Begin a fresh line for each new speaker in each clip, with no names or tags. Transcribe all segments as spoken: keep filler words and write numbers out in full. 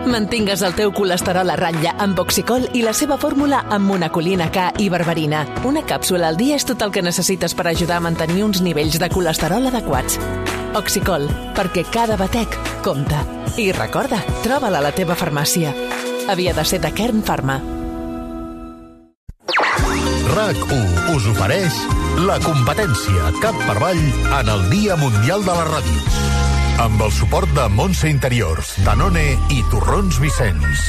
Mantingues el teu colesterol a ratlla amb Oxicol i la seva fórmula amb monacolina K i berberina. Una càpsula al dia és tot el que necessites per ajudar a mantenir uns nivells de colesterol adequats. Oxicol, perquè cada batec compta. I recorda, troba-la a la teva farmàcia. Havia de ser de Kern Pharma.
RAC u us ofereix La Competència cap per avall en el Dia Mundial de la Ràdio. Amb el suport de Montse Interiors, Danone i Torrons Vicenç.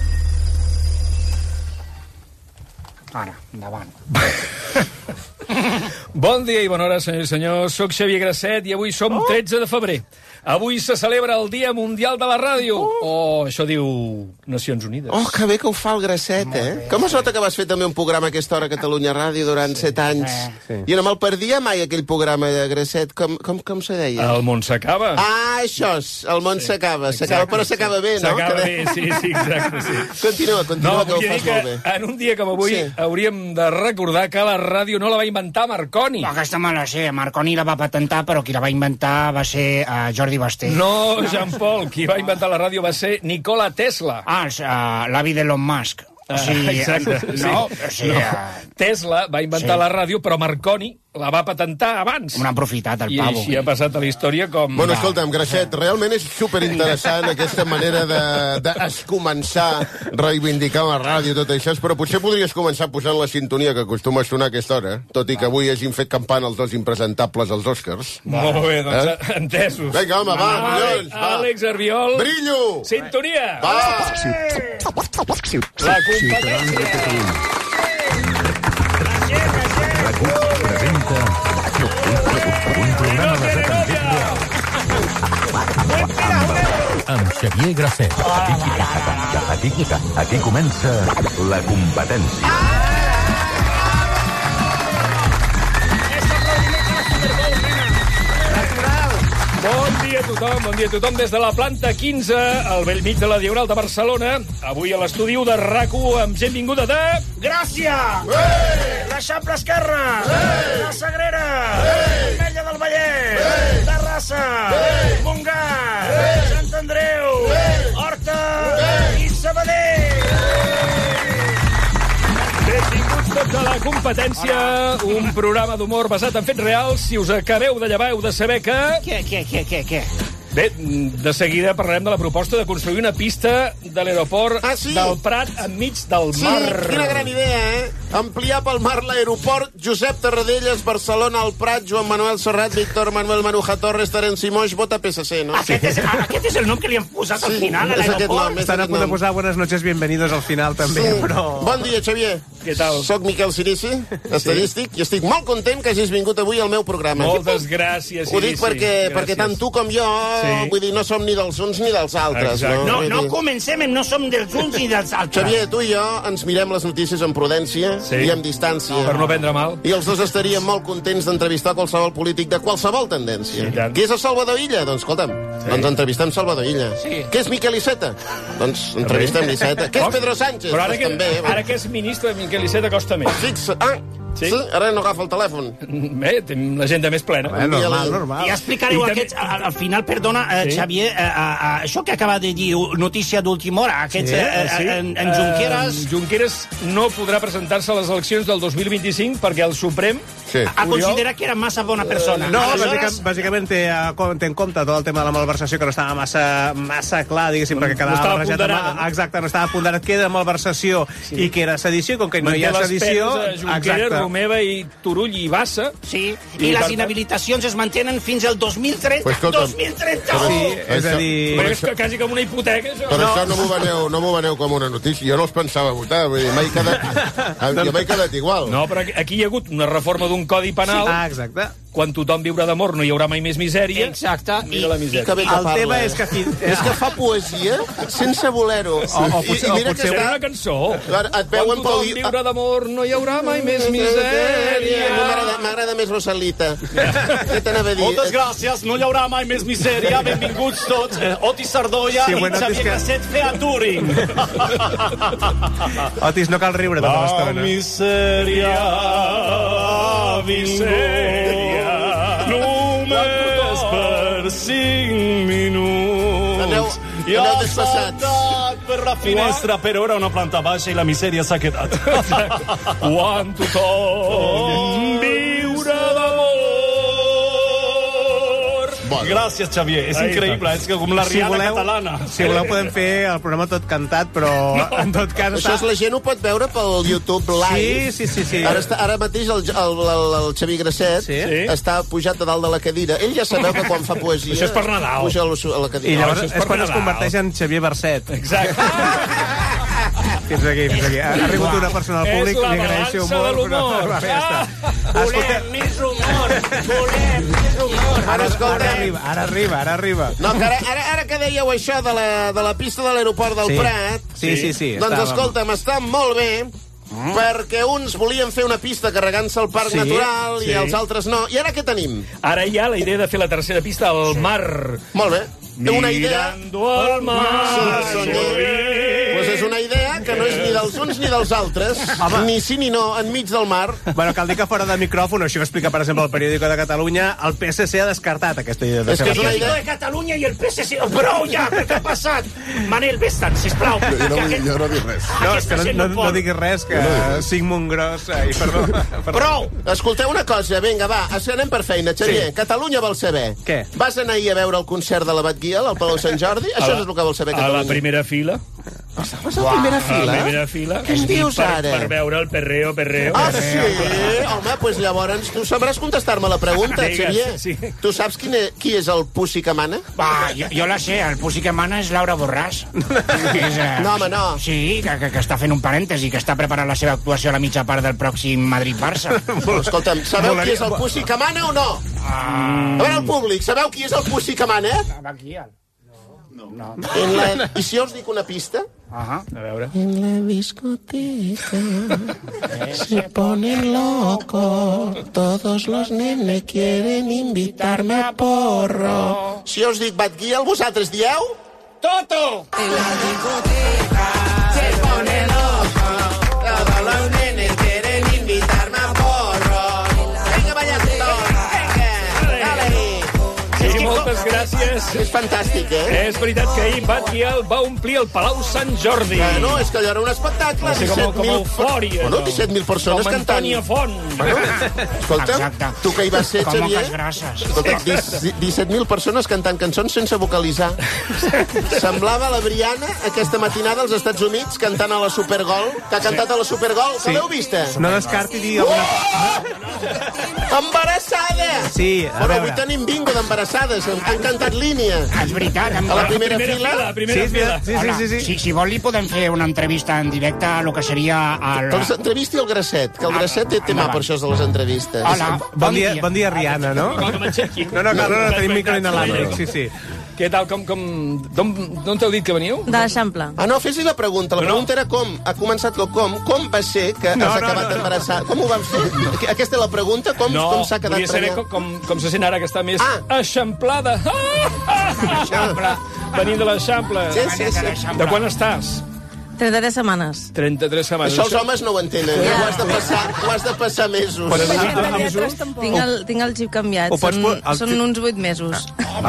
Ara, endavant.
Bon dia i bona hora, senyors i senyors. Soc Xavier Grasset i avui som tretze de febrer. Avui se celebra el Dia Mundial de la Ràdio. Oh, això diu Nacions Unides.
Oh, que bé que ho fa el Grasset, eh? Com es nota que vas fer també un programa a aquesta hora a Catalunya Ràdio durant set anys?
Sí.
I no me'l perdia mai, aquell programa de Grasset. Com, com, com se deia?
El món s'acaba.
Ah, això és. El món s'acaba. S'acaba, però s'acaba bé, no?
S'acaba bé, sí, sí, exacte, sí.
Continua, continua,
No,
que ho
vull dir
fas
que
molt bé.
en un dia com avui
Sí.
hauríem de recordar que la ràdio no la va inventar Marconi.
Aquesta me la sé. Marconi la va patentar, però qui la va inventar va ser uh, Jordi Basté.
No, Jean Paul, qui va inventar la ràdio va ser Nikola Tesla.
Ah, el, uh, l'avi d'Elon Musk. O sigui,
Exacte, sí.
No, o sigui,
No.
uh,
Tesla va inventar
Sí.
la ràdio, però Marconi la va patentar abans.
un aprofitat, el
I
pavo.
així ha passat a la història com...
Bueno, escolta'm, Grasset, realment és superinteressant aquesta manera de, de es començar reivindicar la ràdio i tot això, però potser podries començar posant la sintonia que acostuma a sonar a aquesta hora, tot i que avui hagin fet campana els dos impresentables als Oscars.
Molt bé, doncs
Eh?
eh? entesos.
Vinga, home, va,
Àlex,
collons, va.
Àlex Arbiol.
Brillo!
Sintonia.
Va!
La competència.
Presenta un programa basat en fets reals. Amb Xavier Grasset. Aquí, aquí comença La Competència.
Bon dia a tothom, bon dia a tothom des de la planta quinze, al vell mig de la Diagonal de Barcelona. Avui a l'estudi de RAC u amb gent vinguda de...
Gràcia! L'Eixample Esquerra! La Sagrera! Ametlla del Vallès! Terrassa! Montgat! Sant Andreu! Horta! I Sabadell!
Benvinguts tots a La Competència, un programa d'humor basat en fets reals. Si us acabeu de llevar, heu de saber que...
Què, què, què, què, què?
Bé, de seguida parlarem de la proposta de construir una pista de l'aeroport
Ah, sí?
del Prat enmig del
Sí,
mar.
quina gran idea, eh? Ampliar pel mar l'aeroport Josep Tarradellas, Barcelona, el Prat, Joan Manuel Serrat, Víctor Manuel Maruja Torres, Terenci Moix, vota P S C, no?
Aquest és, aquest és el nom que li han posat al
Sí,
final, a
és aquest
l'aeroport.
nom, és
Estan a
aquest
punt de
nom.
posar buenas noches, bienvenidos al final, també,
Sí.
però...
Bon dia, Xavier.
Què tal?
Soc Miquel Cirici, estadístic, i estic molt content que hagis vingut avui al meu programa.
Moltes gràcies,
Ho dic
Irici.
perquè,
Gràcies.
perquè tant tu com jo,
Sí.
vull dir, no som ni dels uns ni dels altres.
Exacte.
No,
Vull
no
dir-
comencem amb no som dels uns ni dels altres.
Xavier, tu i jo ens mirem les notícies amb prudència
Sí.
i amb distància.
Per no prendre mal.
I els dos estaríem molt contents d'entrevistar qualsevol polític de qualsevol tendència.
Sí, tant.
Qui és el Salvador Illa? Doncs escolta'm, sí. doncs entrevistem Salvador Illa.
Sí.
Què és Miquel Iceta? Doncs entrevistem l'Iceta. Què és Pedro Sánchez?
Però ara,
Doncs
que,
també.
ara que és ministre, Miquel Iceta costa més.
Fixa. Ah,
Sí.
sí? Ara no agafa el telèfon.
Bé, tenim l'agenda més plena.
Eh, normal,
I-
normal.
Ja explicareu
I també-
aquests, al, al final, perdona, eh,
Sí.
Xavier, eh, eh, això que acaba de dir, notícia d'última hora, aquests,
Sí,
eh,
Sí.
eh, en, en Junqueras,
Eh, Junqueras no podrà presentar-se a les eleccions del dos mil vint-i-cinc perquè el Suprem
Sí.
ha considerat que era massa bona persona.
No,
Aleshores,
bàsicament, bàsicament té, a com- té en compte tot el tema de la malversació, que no estava massa, massa clar, diguéssim, perquè quedava
estava
barrejat
ponderat,
amb-
no?
Exacte, no estava ponderat que era malversació sí. i que era sedició, com que no hi
manté
ha
les
sedició...
penes a Junqueras, Romeva i Turull i Bassa.
Sí,
I,
i,
per
les
tant-
inhabilitacions es mantenen fins al dos mil trenta.
Pues escolta'm,
dos mil trenta!
Sí,
Oh!
és a dir...
Però és que quasi com una hipoteca, això.
Però això no m'ho veneu, no m'ho veneu com una notícia. Jo no els pensava votar, vull dir, m'he quedat, jo m'he quedat igual.
No, però aquí hi ha hagut una reforma d'un codi penal.
Ah, exacte.
Quan tothom viurà d'amor no hi haurà mai més misèria.
Exacte.
Mira la
I
misèria.
que bé que
El
parla,
tema
eh?
és que... Fi...
És que fa poesia sense voler-ho.
O- o potser- o potser
Era
està-
una cançó.
Ara et veuen
Quan tothom
pel-
viurà d'amor no hi haurà mai més
A mi
misèria.
m'agrada- M'agrada més Rosalita. Què t'anava a dir?
Moltes gràcies, no hi haurà mai més misèria. Benvinguts tots. Eh, Otis Sardoia
Sí,
i
bueno,
Xavier
és que-
Grasset featuring.
Otis, no cal riure tota
La
l'estona.
misèria ha vingut només per cinc minuts.
Aneu-
I
Aneu
ha
despassats.
saltat per la finestra, però ora una planta baixa i la misèria s'ha quedat.
Quan tothom viure d'amor.
Bon.
Gràcies, Xavier. És increïble, és que com la Rihanna catalana.
Si voleu podem fer el programa tot cantat, però no. en tot cas...
Això és, la gent ho pot veure pel YouTube Live.
Sí, sí, sí. sí.
Ara, està, ara mateix el, el, el, el Xavier Grasset
Sí.
està pujat a dalt de la cadira. Ell ja sabeu que quan fa poesia...
Això és per Nadal.
Puja a la, a la
I
cadira.
llavors
això
és,
és per
quan es
Nadal.
converteix en Xavier Barcet.
Exacte.
Fins aquí, fins aquí. Ha arribat una persona al
És
públic,
la
li agraeixo
balança de
molt, però,
l'humor.
però ja està. Escolta,
més humor, volem més humor.
ara,
escolta.
ara arriba, ara arriba, ara arriba.
No, que ara, ara, ara que dèieu això de la, de la pista de l'aeroport del
Sí.
Prat...
Sí, sí, sí.
Doncs
estàvem.
escolta'm, està molt bé, perquè uns volien fer una pista carregant-se al Parc
Sí,
Natural
sí.
i els altres no. I ara què tenim?
Ara hi ha la idea de fer la tercera pista al mar.
Molt bé. Una idea...
Mirando al mar.
Sí, senyor. Pues és una idea que no és ni dels uns ni dels altres,
Home.
ni sí ni no, enmig del mar.
Bueno, cal dir que fora de micròfon, això ho explica, per exemple, el periòdico de Catalunya, el P S C ha descartat aquesta idea de
És
fer
que
la
és una
pista.
idea...
de Catalunya i el P S C. Prou ja, què ha passat? Manel, vés-te'n, sisplau.
Jo no, vull, jo no dic res.
No, és que no,
gent
no,
no
no
pot.
diguis res, que Sigmund Gross... Ai, perdó. perdó.
Prou!
Escolteu una cosa, vinga, va, anem per feina. Xavier,
Sí.
Catalunya vol saber.
Què?
Vas anar ahir a veure el concert de l'Abat Guiel al Palau Sant Jordi? Això és el que vol saber
A
Catalunya.
la primera fila.
Vas a la primera
A la
fila?
primera fila.
Què em dius
per,
ara?
Per veure el perreo, perreo.
Ah, sí? Home, doncs pues llavors tu sabràs contestar-me la pregunta,
Digues,
Xavier.
sí.
Tu saps quin és, qui és el Pussy que mana?
Va, jo, jo la sé, el Pussy que mana és Laura Borràs. és, eh,
No, home, no.
Sí, que, que, que està fent un parèntesi, que està preparant la seva actuació a la mitja part del pròxim Madrid-Barça.
Escolta'm, sabeu qui és el Pussy que mana o no?
Ah,
A veure, el públic, sabeu qui és el Pussy que mana?
va aquí, el... No.
En la... I si jo us dic una pista?
Ajá.
A veure.
En la discoteca se ponen locos, todos los nenes quieren invitarme a porro. Si jo us dic Bat Guiel, vosaltres dieu?
Toto!
En la discoteca se ponen locos, todos los nenes quieren invitarme a porro. Vinga, balla tothom, vinga, dale.
Sí, moltes gràcies.
És fantàstic, eh?
És veritat que ahir Bat Guiel va omplir el Palau Sant Jordi.
Bueno, és que allò era un espectacle.
Va ser com, com eufòria.
Bueno, disset mil persones
com
cantant.
Antònia Font.
Bueno, escolta,
Exacte.
tu que hi vas ser,
Com
Xavier...
moques grasses.
Escolta, dis- disset mil persones cantant cançons sense vocalitzar. Semblava la Briana aquesta matinada als Estats Units cantant a la Supergol, que ha cantat a la Supergol. Que l'heu vista?
No descarti dir alguna...
Embarassada!
Sí, a
Però
veure.
avui tenim bingo d'embarassades. Han cantat línia.
És veritat. Em...
A la primera,
Primera
fila...
fila, primera
Sí,
fila.
sí, sí, sí, sí.
Si, si vol, li podem fer una entrevista en directe a lo que seria... El...
Doncs entrevisti el Grasset, que el Grasset té tema per això de les entrevistes.
Hola,
Bon dia, bon dia, Rihanna, no?
Cal que m'aixequi.
No, no, clar, no, no, tenim micro inalàmbric, sí, sí.
Què tal, com... com d'on d'on t'heu dit que veniu?
De l'Eixample.
Ah, no, fes-li la pregunta. La
No, no.
pregunta era com. Ha començat el com. Com va ser que
No,
has
no,
acabat
no, no.
embarassada? Com ho van fer? Aquesta és la pregunta. Com,
No,
com s'ha quedat
volia saber
prenyat?
com, com, com se sent ara, que està més
Ah.
eixamplada. Eixample. Venint de l'Eixample.
Sí, sí, sí.
De quan estàs?
trenta-tres setmanes.
trenta-tres setmanes.
Això els homes no ho entenen. Ja. Ho has de passar, ho has de passar mesos.
Pots
Sí.
anar amb
Tinc el, tinc el xip canviat.
Ho pots
Són,
pu- el
són
xip-
uns vuit mesos.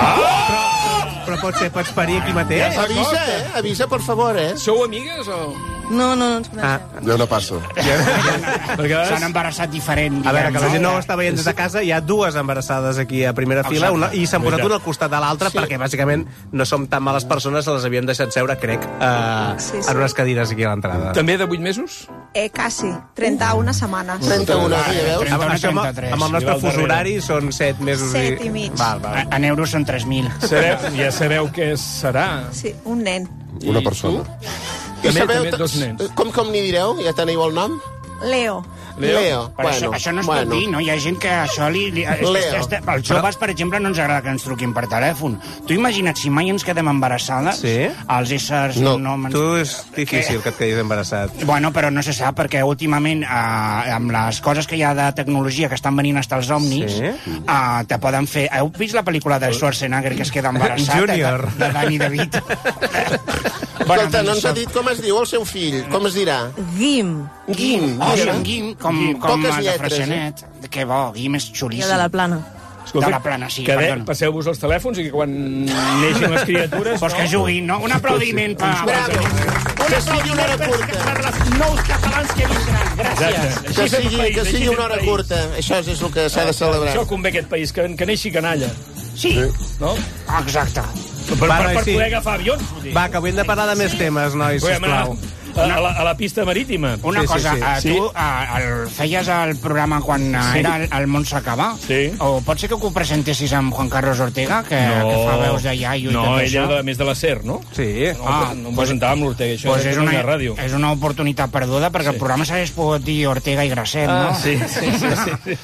Però pot ser, pots parir aquí mateix?
Avisa, eh? Avisa, per favor, eh?
Sou amigues o...?
No, no, no ens
Ah,
coneixem.
Jo no passo.
Perquè
S'han embarassat diferent.
a veure, que la
diguem,
gent no ho està veient des de casa, hi ha dues embarassades aquí a primera fila
Exacte.
una, i s'han posat
Veritat.
una al costat de l'altra
Sí.
perquè, bàsicament, no som tan males persones, les havíem deixat seure, crec, eh,
Sí, sí.
en unes cadires aquí a l'entrada.
També de vuit mesos?
Eh, casi, trenta-una setmanes.
trenta-una, ja veus?
trenta.
Amb, això, amb,
trenta-tres.
amb el nostre
I va al
fus
darrere.
horari són set mesos
Set i mig.
Val, val.
En euros són tres mil.
Sabeu, ja sabeu què serà.
Sí, un nen.
Una
I
persona.
I
També,
sabeu,
també dos nens.
com, com n'hi direu? Ja teniu el nom?
Leo.
Leo.
Leo.
Però
Bueno,
això, això no es
bueno.
pot dir, no? Hi ha gent que això li... li és,
Leo.
és, és, als joves, per exemple, no ens agrada que ens truquin per telèfon. Tu imagina't, si mai ens quedem embarassades,
Sí?
els éssers...
No,
no ens-
Tu és difícil que et quedis embarassat.
Bueno, però no se sap, perquè últimament, eh, amb les coses que hi ha de tecnologia que estan venint fins als omnis,
Sí?
eh, te poden fer... Heu vist la pel·lícula de Schwarzenegger que es queda embarassat?
Junior.
De, de Danny DeVito.
Escolta, no ens
això-
ha dit com es diu el seu fill. Com es dirà?
Guim,
Guim.
Oh, sí,
mira.
en Guim, com,
Guim.
com
Poques
el de
lletres,
Freixenet. Que bo, Guim és
jo
xulíssim.
de la plana.
de la plana, sí,
que
perdona.
Passeu-vos els telèfons i que quan neixin les criatures...
Pues que juguin, no? Un aplaudiment per...
Bravo. Que sigui una hora curta.
Per els nous catalans que vindran. Gràcies.
Que sigui, que sigui una hora curta. Això és el que s'ha de celebrar.
Això convé aquest país, que, que neixi canalla.
Sí.
No?
Exacte.
Per, per, per poder agafar avions.
Va, que avui hem de parlar de més temes, nois, sisplau.
A, a, la, a la pista marítima.
Una
Sí, sí,
cosa,
sí.
eh,
Sí.
tu eh, el, feies el programa quan eh,
Sí.
era el, el món s'acaba?
Sí.
O pot ser que ho presentessis amb Juan Carlos Ortega, que, que fa veus de iaio i
no,
tot
ell
això?
era de, més de la SER, no?
Sí.
No,
Ah,
no em presentava amb l'Ortega, això
Pues
és
és una,
una ràdio.
és una oportunitat perduda, perquè
Sí.
el programa s'hagués pogut dir Ortega i Grasset,
Ah,
no?
sí, sí, sí, sí.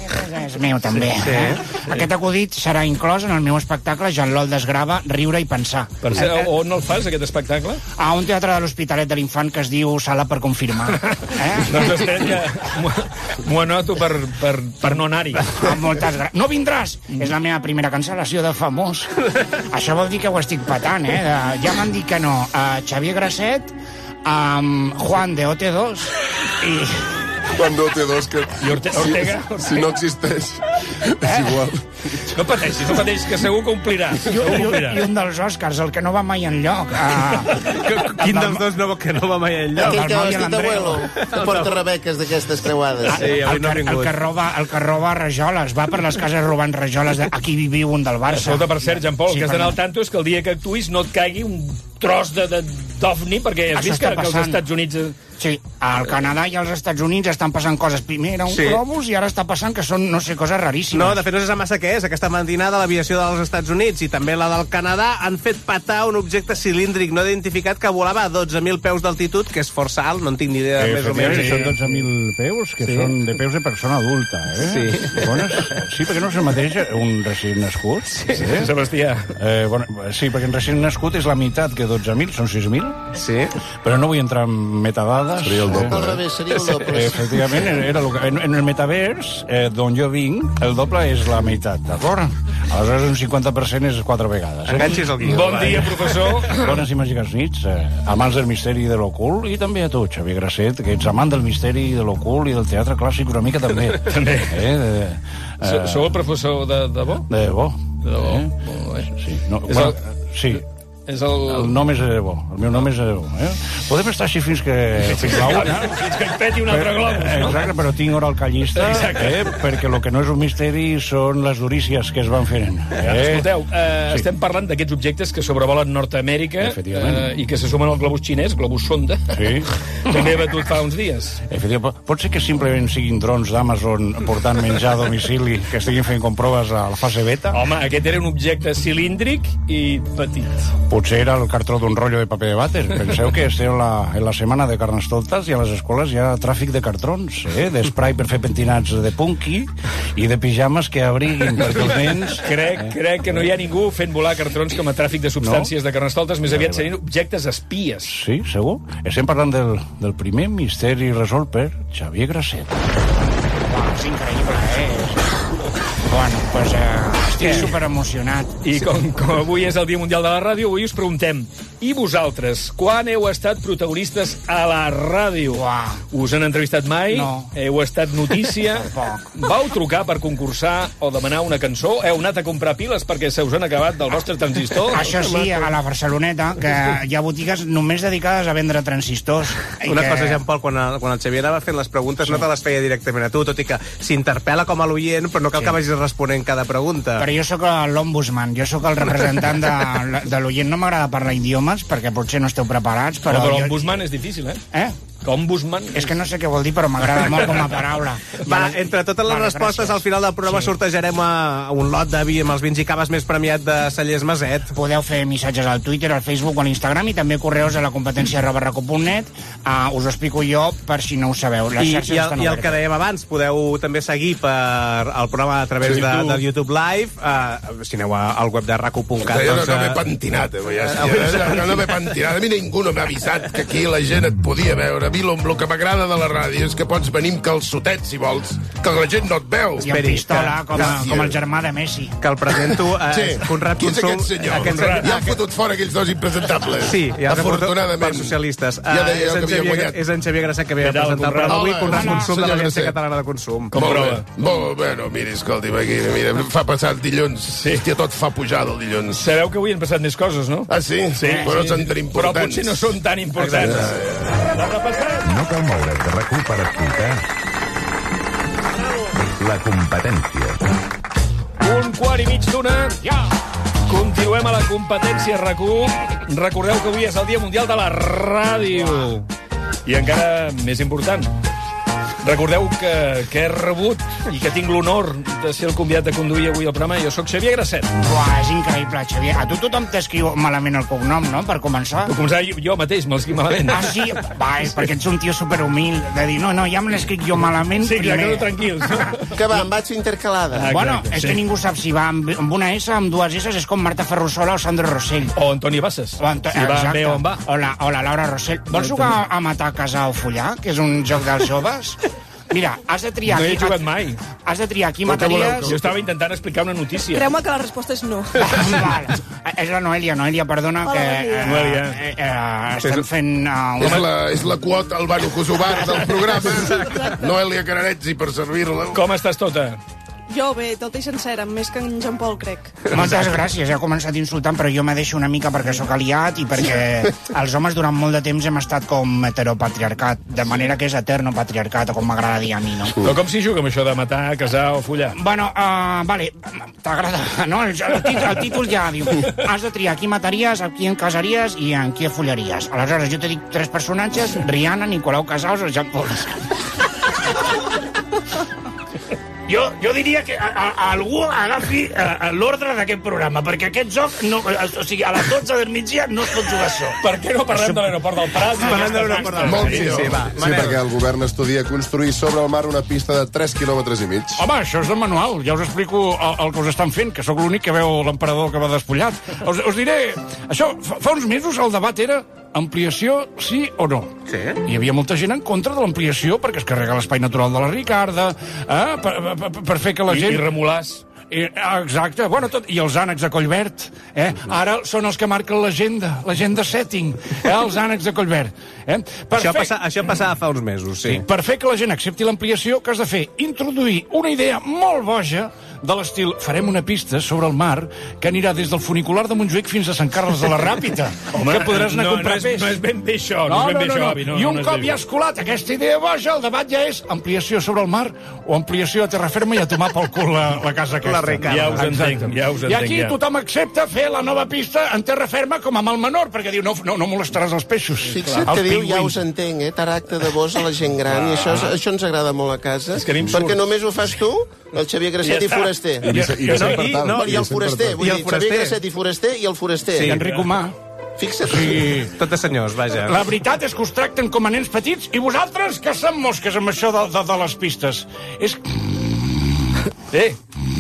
És meu, també.
Sí,
eh?
sí.
Aquest acudit serà inclòs en el meu espectacle Jean Lol desgrava, riure i pensar.
Per ser, on el fas, aquest espectacle?
A un teatre de l'Hospitalet de l'Infant que es diu Sala per confirmar. Eh?
Doncs espera que m'ho- m'ho anoto per, per, per no anar-hi.
Ah, moltes gràcies. No vindràs! És la meva primera cancel·lació de famós. Això vol dir que ho estic patant, eh? De- Ja m'han dit que no. Uh, Xavier Grasset, um, Juan de O T dos i...
Cuando te dos que...
I Orte Ortega?
Si no existeix, és igual.
No pateixis, no pateixis, que segur que omplirà.
I,
Segur que
i,
omplirà.
I un dels Oscars, el que no va mai enlloc. Uh,
Quin dels dos no, que no va mai enlloc?
Aquell que
Dalmau
va
i
vestit
l'Andreu.
d'abuelo, que porta rebeques d'aquestes creuades.
Sí, avui
el,
no ha
que, el,
vingut.
que roba, el que roba rajoles, va per les cases robant rajoles de aquí viu un del Barça.
Escolta, per cert, Jean Paul,
Sí,
el que has d'anar al
perdó.
tanto és que el dia que actuïs no et caigui un tros de, de, d'ovni, perquè has
Això
vist que,
està
que els
passant.
Estats Units...
Sí, al Canadà i als Estats Units estan passant coses. Primer era un
Sí.
globus i ara està passant que són, no sé, coses raríssimes.
No, de fet no se sap massa què és. Aquesta matinada l'aviació dels Estats Units i també la del Canadà han fet patar un objecte cilíndric no identificat que volava a dotze mil peus d'altitud, que és força alt, no en tinc ni idea, més o menys.
Sí, són dotze mil peus, que
Sí.
són de peus de persona adulta, eh?
Sí.
Bones, sí, perquè no és el mateix un recient nascut. Sí. Eh?
Sebastià.
Eh, bueno, sí, perquè un recient nascut és la meitat que dotze mil, són sis mil,
Sí.
però no vull entrar en metadades.
Seria el doble.
Al revés, seria el doble.
Eh, efectivament, era el que, en, en el metavers, eh, d'on jo vinc, el doble és la meitat, d'acord? Aleshores, un cinquanta per cent és quatre vegades. Eh?
Enganxis el guió.
Bon dia, professor.
Bones i màgiques nits, eh, amants del misteri i de l'ocult, i també a tu, Xavier Grasset, que ets amant del misteri i de l'ocult i del teatre clàssic una mica també.
També.
Eh, de,
So- Sou el professor de, de bo?
de bo.
De bo.
Eh?
Molt bé.
Sí, no,
És
bueno,
el-
sí,
És el...
el nom és de bo, el meu nom és de bo. Eh? Podem estar així fins que... Fins la una.
Fins que et peti un altre globus, no?
Exacte, però tinc hora al callista, eh? perquè el que no és un misteri són les durícies que es van fent. Eh?
Escolteu, eh,
Sí.
estem parlant d'aquests objectes que sobrevolen Nord-Amèrica
Efectivament.
eh, i que se sumen al globus xinès, globus sonda,
Sí.
també ha batut fa uns dies.
Efectivament, pot ser que simplement siguin drons d'Amazon portant menjar a domicili que estiguin fent comproves a la fase beta?
Home, aquest era un objecte cilíndric i petit.
Potser era el cartró d'un rotllo de paper de vàter. Penseu que estem la, en la setmana de carnestoltes i a les escoles hi ha tràfic de cartrons, eh? d'esprai per fer pentinats de punky i de pijames que abriguin perquè els nens...
Crec,
Eh?
crec que no hi ha ningú fent volar cartrons com a tràfic de substàncies
No?
de carnestoltes, més aviat serien objectes espies.
Sí, segur. Estem parlant del, del primer misteri resolt per Xavier Grasset. Uau, és increïble, eh? Bueno, doncs pues, eh, estic superemocionat.
I com, com avui és el Dia Mundial de la Ràdio, avui us preguntem, i vosaltres, quan heu estat protagonistes a la ràdio?
Uah.
Us han entrevistat mai?
No.
Heu estat notícia?
Tampoc.
Vau trucar per concursar o demanar una cançó? Heu anat a comprar piles perquè se us han acabat del vostre transistor?
Això sí, a la Barceloneta, que hi ha botigues només dedicades a vendre transistors. I
Una
que...
cosa, Jean Paul, quan el, quan el Xavier anava fent les preguntes sí. no te les feia directament a tu, tot i que s'interpel·la com a l'oient, però no cal sí. que vagis responent cada pregunta.
Però jo sóc l'ombudsman, jo sóc el representant de, de l'oient. No m'agrada parlar idiomes, perquè potser no esteu preparats, però...
Però, però
jo...
l'ombudsman és difícil, eh?
Eh?
Que ombudsman...
És que no sé què vol dir, però m'agrada molt com a paraula.
Va, entre totes les
Vale,
respostes,
gràcies.
al final del programa
Sí.
sortejarem a, a un lot de vi amb els vins i caves més premiat de Cellers Maset.
Podeu fer missatges al Twitter, al Facebook o a l'Instagram i també correus a la competència arroba raco punt net. Uh, us ho explico jo per si no ho sabeu. Les
I,
xarxes
i, el,
estan
I el
obertes.
que dèiem abans, podeu també seguir per el programa a través
Sí,
de,
tu.
del YouTube Live. Uh, si aneu a, al web de raco punt cat...
Jo no,
doncs,
no m'he
eh,
pentinat, eh, ja, ja, ja, no m'he pentinat. A mi ningú no m'ha avisat que aquí la gent et podia veure. mi lo, lo que m'agrada de la ràdio és que pots venir amb calçotets, si vols, que la gent no et veu.
I amb pistola, com, com el germà de Messi.
Que el presento... Eh,
Sí,
Conrad
qui és
Consum,
aquest senyor?
aquest
Conrad. Ja han fotut fora aquells dos impresentables.
Sí, ja els
afortunadament.
per socialistes.
Ja
Uh,
deia
és,
que
en
havia
Xavier,
guanyat.
és en Xavier Grasset que ve a
Què tal,
presentar el
Conrad?
programa avui.
Hola,
Conrad
hola,
Consum de
senyor
l'Agència
Grasset.
Catalana de Consum.
Com
Molt
prova?
bé. Molt, bueno, mira, escolti, mira, mira, em fa passar el dilluns. Sí. Hòstia, tot fa pujada el dilluns.
Sabeu que avui han passat més coses, no?
Ah, sí?
Sí,
Però
sí,
són
sí.
tan importants.
Però potser no són tan importants.
No cal moure's de RAC u per escoltar La competència.
Un quart i mig d'una. Ja! Continuem a la competència RAC u. Recordeu que avui és el Dia Mundial de la Ràdio. I encara més important, recordeu que, que he rebut i que tinc l'honor de ser el convidat de conduir avui el programa. Jo sóc Xavier Grasset.
Uah, és increïble, Xavier. A tu tothom t'escriu malament el cognom, no?, per començar.
Per començar, jo, jo mateix me'l escric malament.
Ah, sí? Va, és perquè ets un tio superhumil, de dir, no, no, ja me l'escric jo malament
Sí, clar,
primer.
quedo tranquils.
Que va, em vaig intercalada.
Ah,
Bueno,
exacte,
és
sí.
que ningú sap si va amb, amb una S, amb dues S, és com Marta Ferrusola o Sandro Rossell.
O Antoni Bassas.
O Anto...
Si va
Exacte.
bé o on va.
O la, o la Laura Rossell. Vols jugar a matar, casar o follar, que és un joc dels joves? Mira, has de triar...
No hi he
qui-
jugat mai.
Has de triar qui
Però què voleu,
mataries...
Jo estava intentant explicar una notícia.
Creu-me que la resposta és no.
Vale. És la Noelia. Noelia, perdona,
Hola,
que
bon dia.
eh,
Noelia.
eh, eh, estem fent... Uh,
És la, és la quota Albano Kosovar del programa. Noelia Cararezzi per servir-la.
Com estàs tota?
Jo bé, tota i sencera, més que en Jean Paul, crec.
Moltes gràcies, ja ha començat insultant, però jo me deixo una mica perquè sóc aliat i perquè els homes durant molt de temps hem estat com heteropatriarcat, de manera que és eterno patriarcat, o com m'agrada dir a mi, no?
Però com s'hi juga amb això de matar, casar o follar?
Bueno, uh, vale, t'agrada, no? El, el, títol, el títol ja diu, has de triar qui mataries, a qui en casaries i en qui follaries. Aleshores, jo te dic tres personatges, Rihanna, Nicolau Casals o Jean Paul. Jo, jo diria que a, a, a algú agafi a, a l'ordre d'aquest programa, perquè aquest joc, no, o sigui, a les dotze del migdia no es pot jugar això.
Per què no parlem de l'aeroport del Prat?
Parlem de l'aeroport del Prat.
Molt
Sí,
millor.
sí, va.
Sí, perquè el govern estudia construir sobre el mar una pista de tres quilòmetres i mig.
Home, això és de manual. Ja us explico el, el que us estan fent, que sóc l'únic que veu l'emperador que va despullat. Us, us diré... Això, fa, fa uns mesos el debat era ampliació sí o no.
Sí?
Hi havia molta gent en contra de l'ampliació perquè es carrega l'espai natural de la Ricarda, eh, per, per, per fer que la
I,
gent...
I remolars.
I, exacte, bueno, tot, i els ànecs de Collverd, eh? Ara són els que marquen l'agenda, l'agenda setting, eh? Els ànecs de Collverd. Eh? Per
Això,
fer-
passa, això passava fa uns mesos, sí.
Sí. Per fer que la gent accepti l'ampliació, que has de fer? Introduir una idea molt boja de l'estil farem una pista sobre el mar que anirà des del funicular de Montjuïc fins a Sant Carles de la Ràpita.
Home,
que podràs anar
no,
a comprar
no és,
peix.
no és ben bé això, no, és ben bé això, avi. No,
I un
no, no és
cop
ben
ja
bé.
has colat aquesta idea boja, el debat ja és ampliació sobre el mar o ampliació a terra ferma i a tomar pel cul la, la casa aquesta.
La Ricarda.
Ja us
Exacte.
entenc, ja us
I
entenc,
aquí
ja.
tothom accepta fer la nova pista en terra ferma com amb el menor, perquè diu no, no, no molestaràs els peixos.
Fixa't
Els
que diu, ja
pingüins.
us entenc, eh? Taracte de bos a la gent gran, i això, això ens agrada molt a casa,
És que a mi em surt.
perquè només ho fas tu, el Xavier Grasset
Ja
i
està.
Foraster.
I Vicent, i Vicent per tant.
no,
I el Foraster, vull
I el
dir,
Foraster.
Xavier Grasset i Foraster i el Foraster.
I Enric Humà.
Fixa't.
Sí.
Tot de senyors, vaja.
La veritat és que us tracten com a nens petits i vosaltres que som mosques amb això de, de, de les pistes. És...
Eh,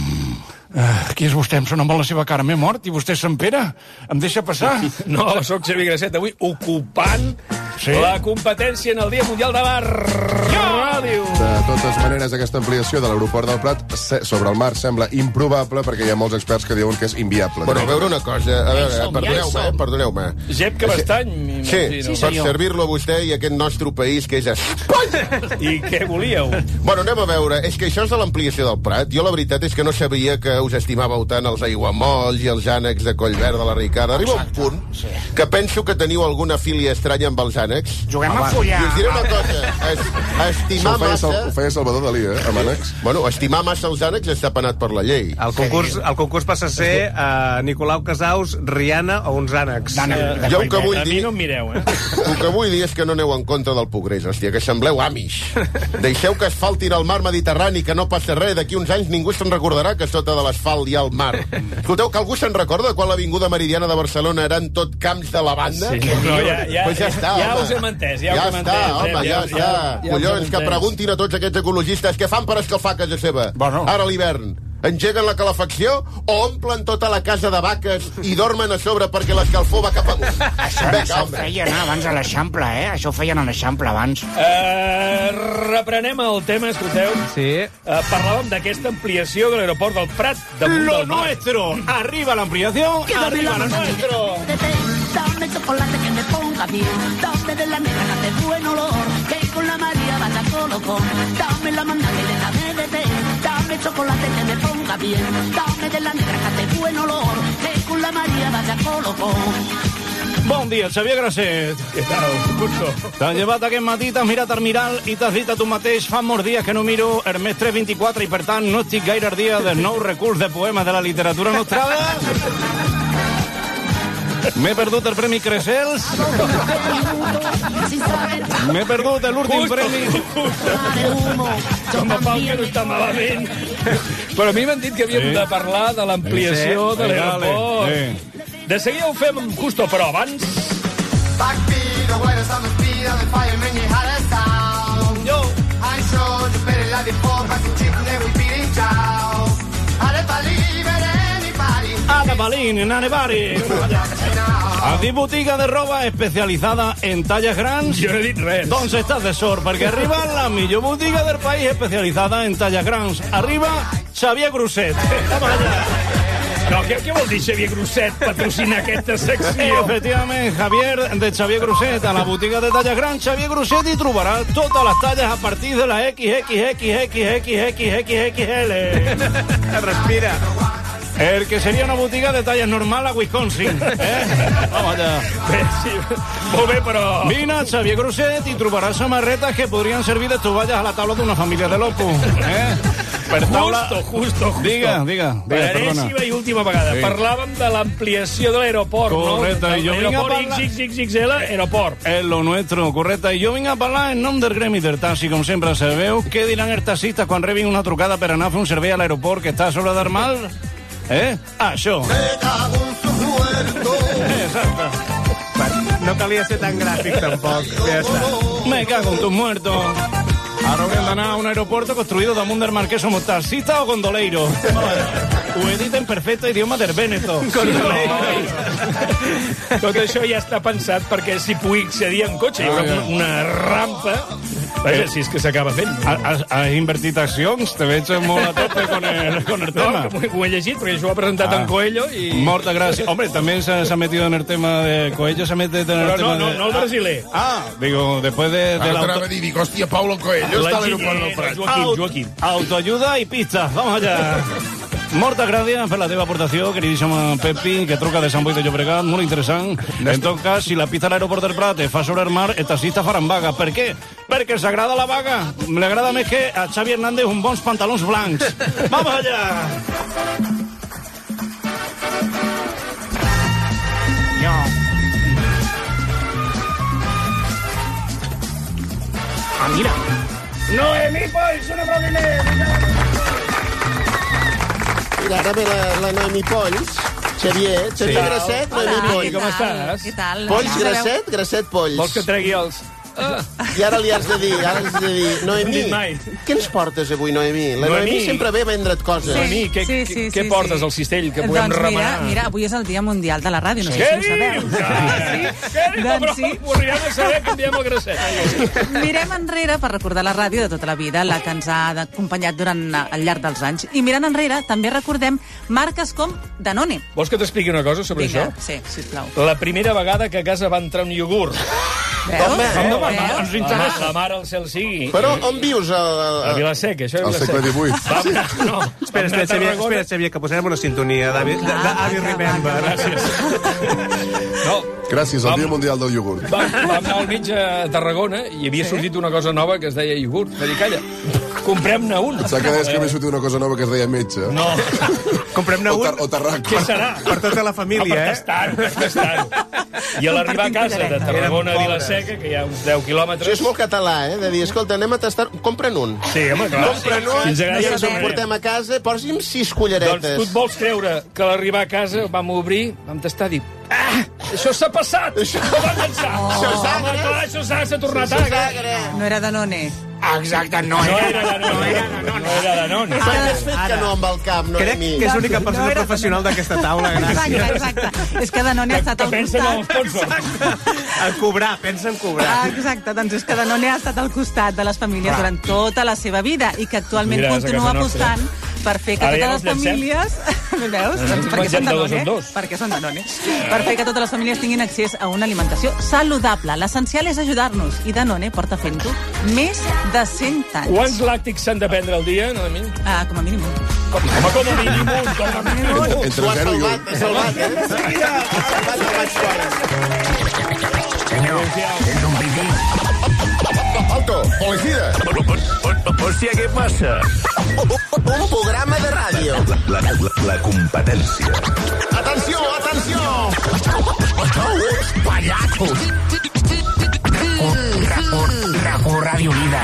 Uh, qui és vostè? Em sona molt la seva cara. M'he mort i vostè és Sant Pere? Em deixa passar?
no, sóc Xavier Grasset, avui ocupant
Sí.
la competència en el Dia Mundial de la Ràdio.
De totes maneres, aquesta ampliació de l'aeroport del Prat se- sobre el mar sembla improbable perquè hi ha molts experts que diuen que és inviable.
Bueno, a veure una cosa, a veure,
som, ja hi
perdoneu-me,
som.
eh, perdoneu-me.
Gep que bastany,
Sí,
m'imagino.
Sí,
per
senyor.
servir-lo a vostè i a aquest nostre país que és Espanya.
I què volíeu?
Bueno, anem a veure. És que això és de l'ampliació del Prat. Jo la veritat és que no sabia que us estimàveu tant els aiguamolls i els ànecs de Collverd de la Ricarda. Arriba un punt que penso que teniu alguna filia estranya amb els ànecs.
Juguem a
I
follar.
us diré una cosa. Es,
Això
estimar
ho feia, Sal-
massa...
ho feia Salvador Dalí, eh, amb ànecs.
Bueno, estimar massa els ànecs està penat per la llei.
El concurs, el concurs passa a ser uh, Nicolau Casaus, Rihanna o uns ànecs.
D'ànec de
Jo el que
Collverd.
vull
A mi
dir...
no em mireu, eh?
El que vull dir és que no aneu en contra del progrés, hòstia, que sembleu Amish. Deixeu que asfaltin el mar Mediterrani, que no passa res. D'aquí uns anys ningú se'n recordarà que sota de l'asfalt hi ha el mar. Escolteu, que algú se'n recorda quan l'Avinguda Meridiana de Barcelona eren tot camps de lavanda?
Sí, no, ja, ja,
pues ja està,
ja
home.
us hem entès, ja,
ja
us hem
està,
entès.
home, ja, està.
ja us
Collons,
hem
que
entès.
preguntin a tots aquests ecologistes què fan per escalfar casa seva.
Bueno.
Ara a l'hivern. engeguen la calefacció o omplen tota la casa de vaques i dormen a sobre perquè l'escalfor va cap amunt?
Això,
Vinga,
això ho
home.
feien abans a l'Eixample, eh? Això ho feien a l'Eixample abans.
Uh, reprenem el tema, escolteu.
Sí.
Uh, parlàvem d'aquesta ampliació de l'aeroport del Prat damunt
Lo
del mar.
nuestro. Arriba la ampliación, arriba lo nuestro.
Dame chocolate que me ponga bien. Dame de la negra que hace buen olor. Que con la María vaya colocón. Dame la manda que le dame de té. Dame chocolate que me ponga bien. Dame de la negra que hace buen olor. Que con la María vaya colocón.
Bon dia, Xavier Grasset.
Què tal, Curso?
T'has llevat aquest matí, t'has mirat al miral i t'has dit a tu mateix fa molts dies que no miro Hermes tres vint-i-quatre i, per tant, no estic gaire al dia del nou recurs de poemes de la literatura nostrada. M'he perdut el Premi Cresels. M'he perdut l'últim premi.
Home, Pau, que no està malament. Però a mi m'han dit que havíem
Sí.
de parlar de l'ampliació
Sí.
de l'aeroport.
Sí.
De seguida ho fem amb Justo, però abans...
Yo. I showed the better la di poca si chicken e we beat it ciao. Ale believe anybody.
Ada Balín, en Anebari. A dir botiga de roba especialitzada en talles grans?
Jo no he dit res.
Doncs estàs de sort, perquè arriba la millor botiga del país especialitzada en talles grans. Arriba Xavier Grosset. Vamos allá.
No, què, què vol dir Xavier Grosset patrocinar aquesta secció?
Efectivament, Javier de Xavier Grosset, a la botiga de talles grans Xavier Grosset, hi trobarà totes les talles a partir de la equis equis equis equis equis equis equis equis ele.
Respira.
El que seria una botiga de talles normal a Wisconsin. Eh? Vamos allà.
Bé, sí, molt bé, però...
Vine a Xavier Grosset i trobaràs samarretes que podrien servir de tovalles a la taula d'una família de loco. Eh? Per taula...
Justo, justo, justo.
Diga, diga, diga,
Per
perdona.
enèsima i última vegada.
Sí.
Parlàvem de l'ampliació de l'aeroport, no?
Correcte, i jo vinc a
L'aeroport
parlar-
ics ics ics ics ele, aeroport.
És lo nuestro, correcte. I jo vinc a parlar en nom del gremi del taxi, com sempre sabeu. Què diran els taxistes quan rebin una trucada per anar a fer un servei a l'aeroport que està a sobre del mar? Eh? Això. Exacte.
No calia ser tan gràfic, tampoc. Ja està.
Me cago en tus muertos. Ara haurem d'anar a un aeropuerto construido damunt del mar que somos taxista o gondoleiro. Ho he dit en perfecte idioma del Véneto.
Tot això ja està pensat perquè s'hi pugui accedir en cotxe. Hi haurà una, una rampa. Vaja, si és que s'acaba fent.
Has, has invertit accions? Te veig molt a tope con el, con el tema.
No, ho he llegit perquè això ho ha presentat
Ah.
en Coelho i...
Morta gracia. Hombre, también se, se ha metido en el tema de Coello, se ha metido en el
Però
tema
no, no,
de...
no el brasiler.
Ah, digo, después de, de
Ara
la...
t'anava a dir, dic, hòstia, Paulo Coelho està a l'aeroport del Prat.
Joaquim, Joaquim.
Autoayuda y pistas, vamos allá. Moltes gràcies per la teva aportació, queridíssima Pepi, que truca de Sant Boi de Llobregat, molt interessant. En tot cas, si la pista a l'aeroport del Prat es fa sobre el mar, els taxistes faran vaga. Per què? Perquè els agrada la vaga. Li agrada més que a Xavi Hernández uns bons pantalons blancs. Vamos allá.
Yo.
Ah, mira.
Noemí Polls, un aplaudiment!
Mira, ara ve la, la Noemí Polls. Xavier, Xavier
Sí.
Grasset,
Hola,
Noemí
què
Polls.
com estàs?
Què tal?
Polls,
Ja sabeu-
Grasset, Grasset, Polls.
Vols que tregui els... Ah.
I ara li has de dir, ara li has de dir, Noemí,
No he dit mai.
què ens portes avui, Noemí? La Noemí,
Noemí.
sempre ve a vendre't coses.
Noemí, què,
sí,
què,
sí,
què
sí,
portes
sí.
al cistell que puguem
doncs
remenar?
mira, mira, avui és el Dia Mundial de la Ràdio, no sé
Què
si ho sabeu.
dius? Ah, Què dius?
Doncs
Però
sí.
ho arribem a saber que enviem el Grasset.
Mirem enrere per recordar la ràdio de tota la vida, la que ens ha acompanyat durant al llarg dels anys. I mirant enrere també recordem marques com Danone.
Vols que t'expliqui una cosa sobre
Vinga,
això?
sí, sisplau.
La primera vegada que a casa va entrar un iogurt.
Veus?
Home,
Veus?
home,
Veus?
ens
La,
interessa.
la mare al cel sigui.
Però on vius? A,
A Vilaseca, això és
Al segle
Vilaseca.
divuit.
Vam, no,
Espera,
vam anar
espera,
a
Xavier,
Tarragona.
espera, Xavier, que posarem una sintonia d'Avi
Clar,
d'Avi
clar,
Remember.
clar.
Gràcies. No,
Gràcies al
Vam-
Dia Mundial del Iogurt.
vam, vam anar al metge a Tarragona i havia
Sí?
sortit una cosa nova que es deia iogurt. Va dir, calla, comprem-ne un.
Saps que deies que havia sortit una cosa nova que es deia metge?
No,
Comprem-ne
O,
un
tar o tarraco.
què serà?
per tota la
No,
família,
per
eh?
tastar-ho, per tastar-ho. I a l'arribar a casa de Tarragona a
Eren
Vilaseca, que hi ha uns deu
Això
quilòmetres...
és molt català, eh? De dir, escolta, anem a tastar... Compra'n un.
Sí, home, clar.
Compra'n un
Si ens agrada,
i
ja
ens
ho
en
sabrem.
portem a casa. Posi'm sis
Doncs
culleretes.
tu et vols creure que a l'arribar a casa vam obrir, vam tastar, dir, Ah, això s'ha passat! Això va pensar!
Això és agre!
Home, clar, això s'ha tornat agre!
No era Danone.
Exacte, no
No
era.
era Danone. No era Danone. No era Danone.
Per què has fet que no amb el cap,
Crec
Noemi?
que és l'única persona
No era-
professional d'aquesta taula,
Exacte,
gràcies.
exacte. És que Danone ha estat al
Pensa en el
costat...
sponsor.
A cobrar, pensa en cobrar.
Ah, exacte, doncs és que Danone ha estat al costat de les famílies durant tota la seva vida i que actualment
Mira, és a
continua
casa nostra.
apostant per fer que
Ara ja
totes les
no ens
famílies... Veus?
Ens
Doncs perquè
mengem
són
de dos
Danone.
en dos.
Perquè són Danone. Per fer que totes les famílies tinguin accés a una alimentació saludable. L'essencial és ajudar-nos i Danone porta fent-ho més de cent anys.
Quants làctics s'han de prendre al dia, Noemi?
Ah, com a mínim.
Home, com a mínim un, com a mínim un.
Entre
Ho ha
zero i
salvat,
un.
ha salvat, eh? Ha salvat el Max Suárez.
Senyor, és un pipí.
Alto, policía.
Hòstia, què passa?
Un programa de ràdio.
La, la, la competència.
Atenció, atenció.
Uns pallassos. Racó Ràdio Líder.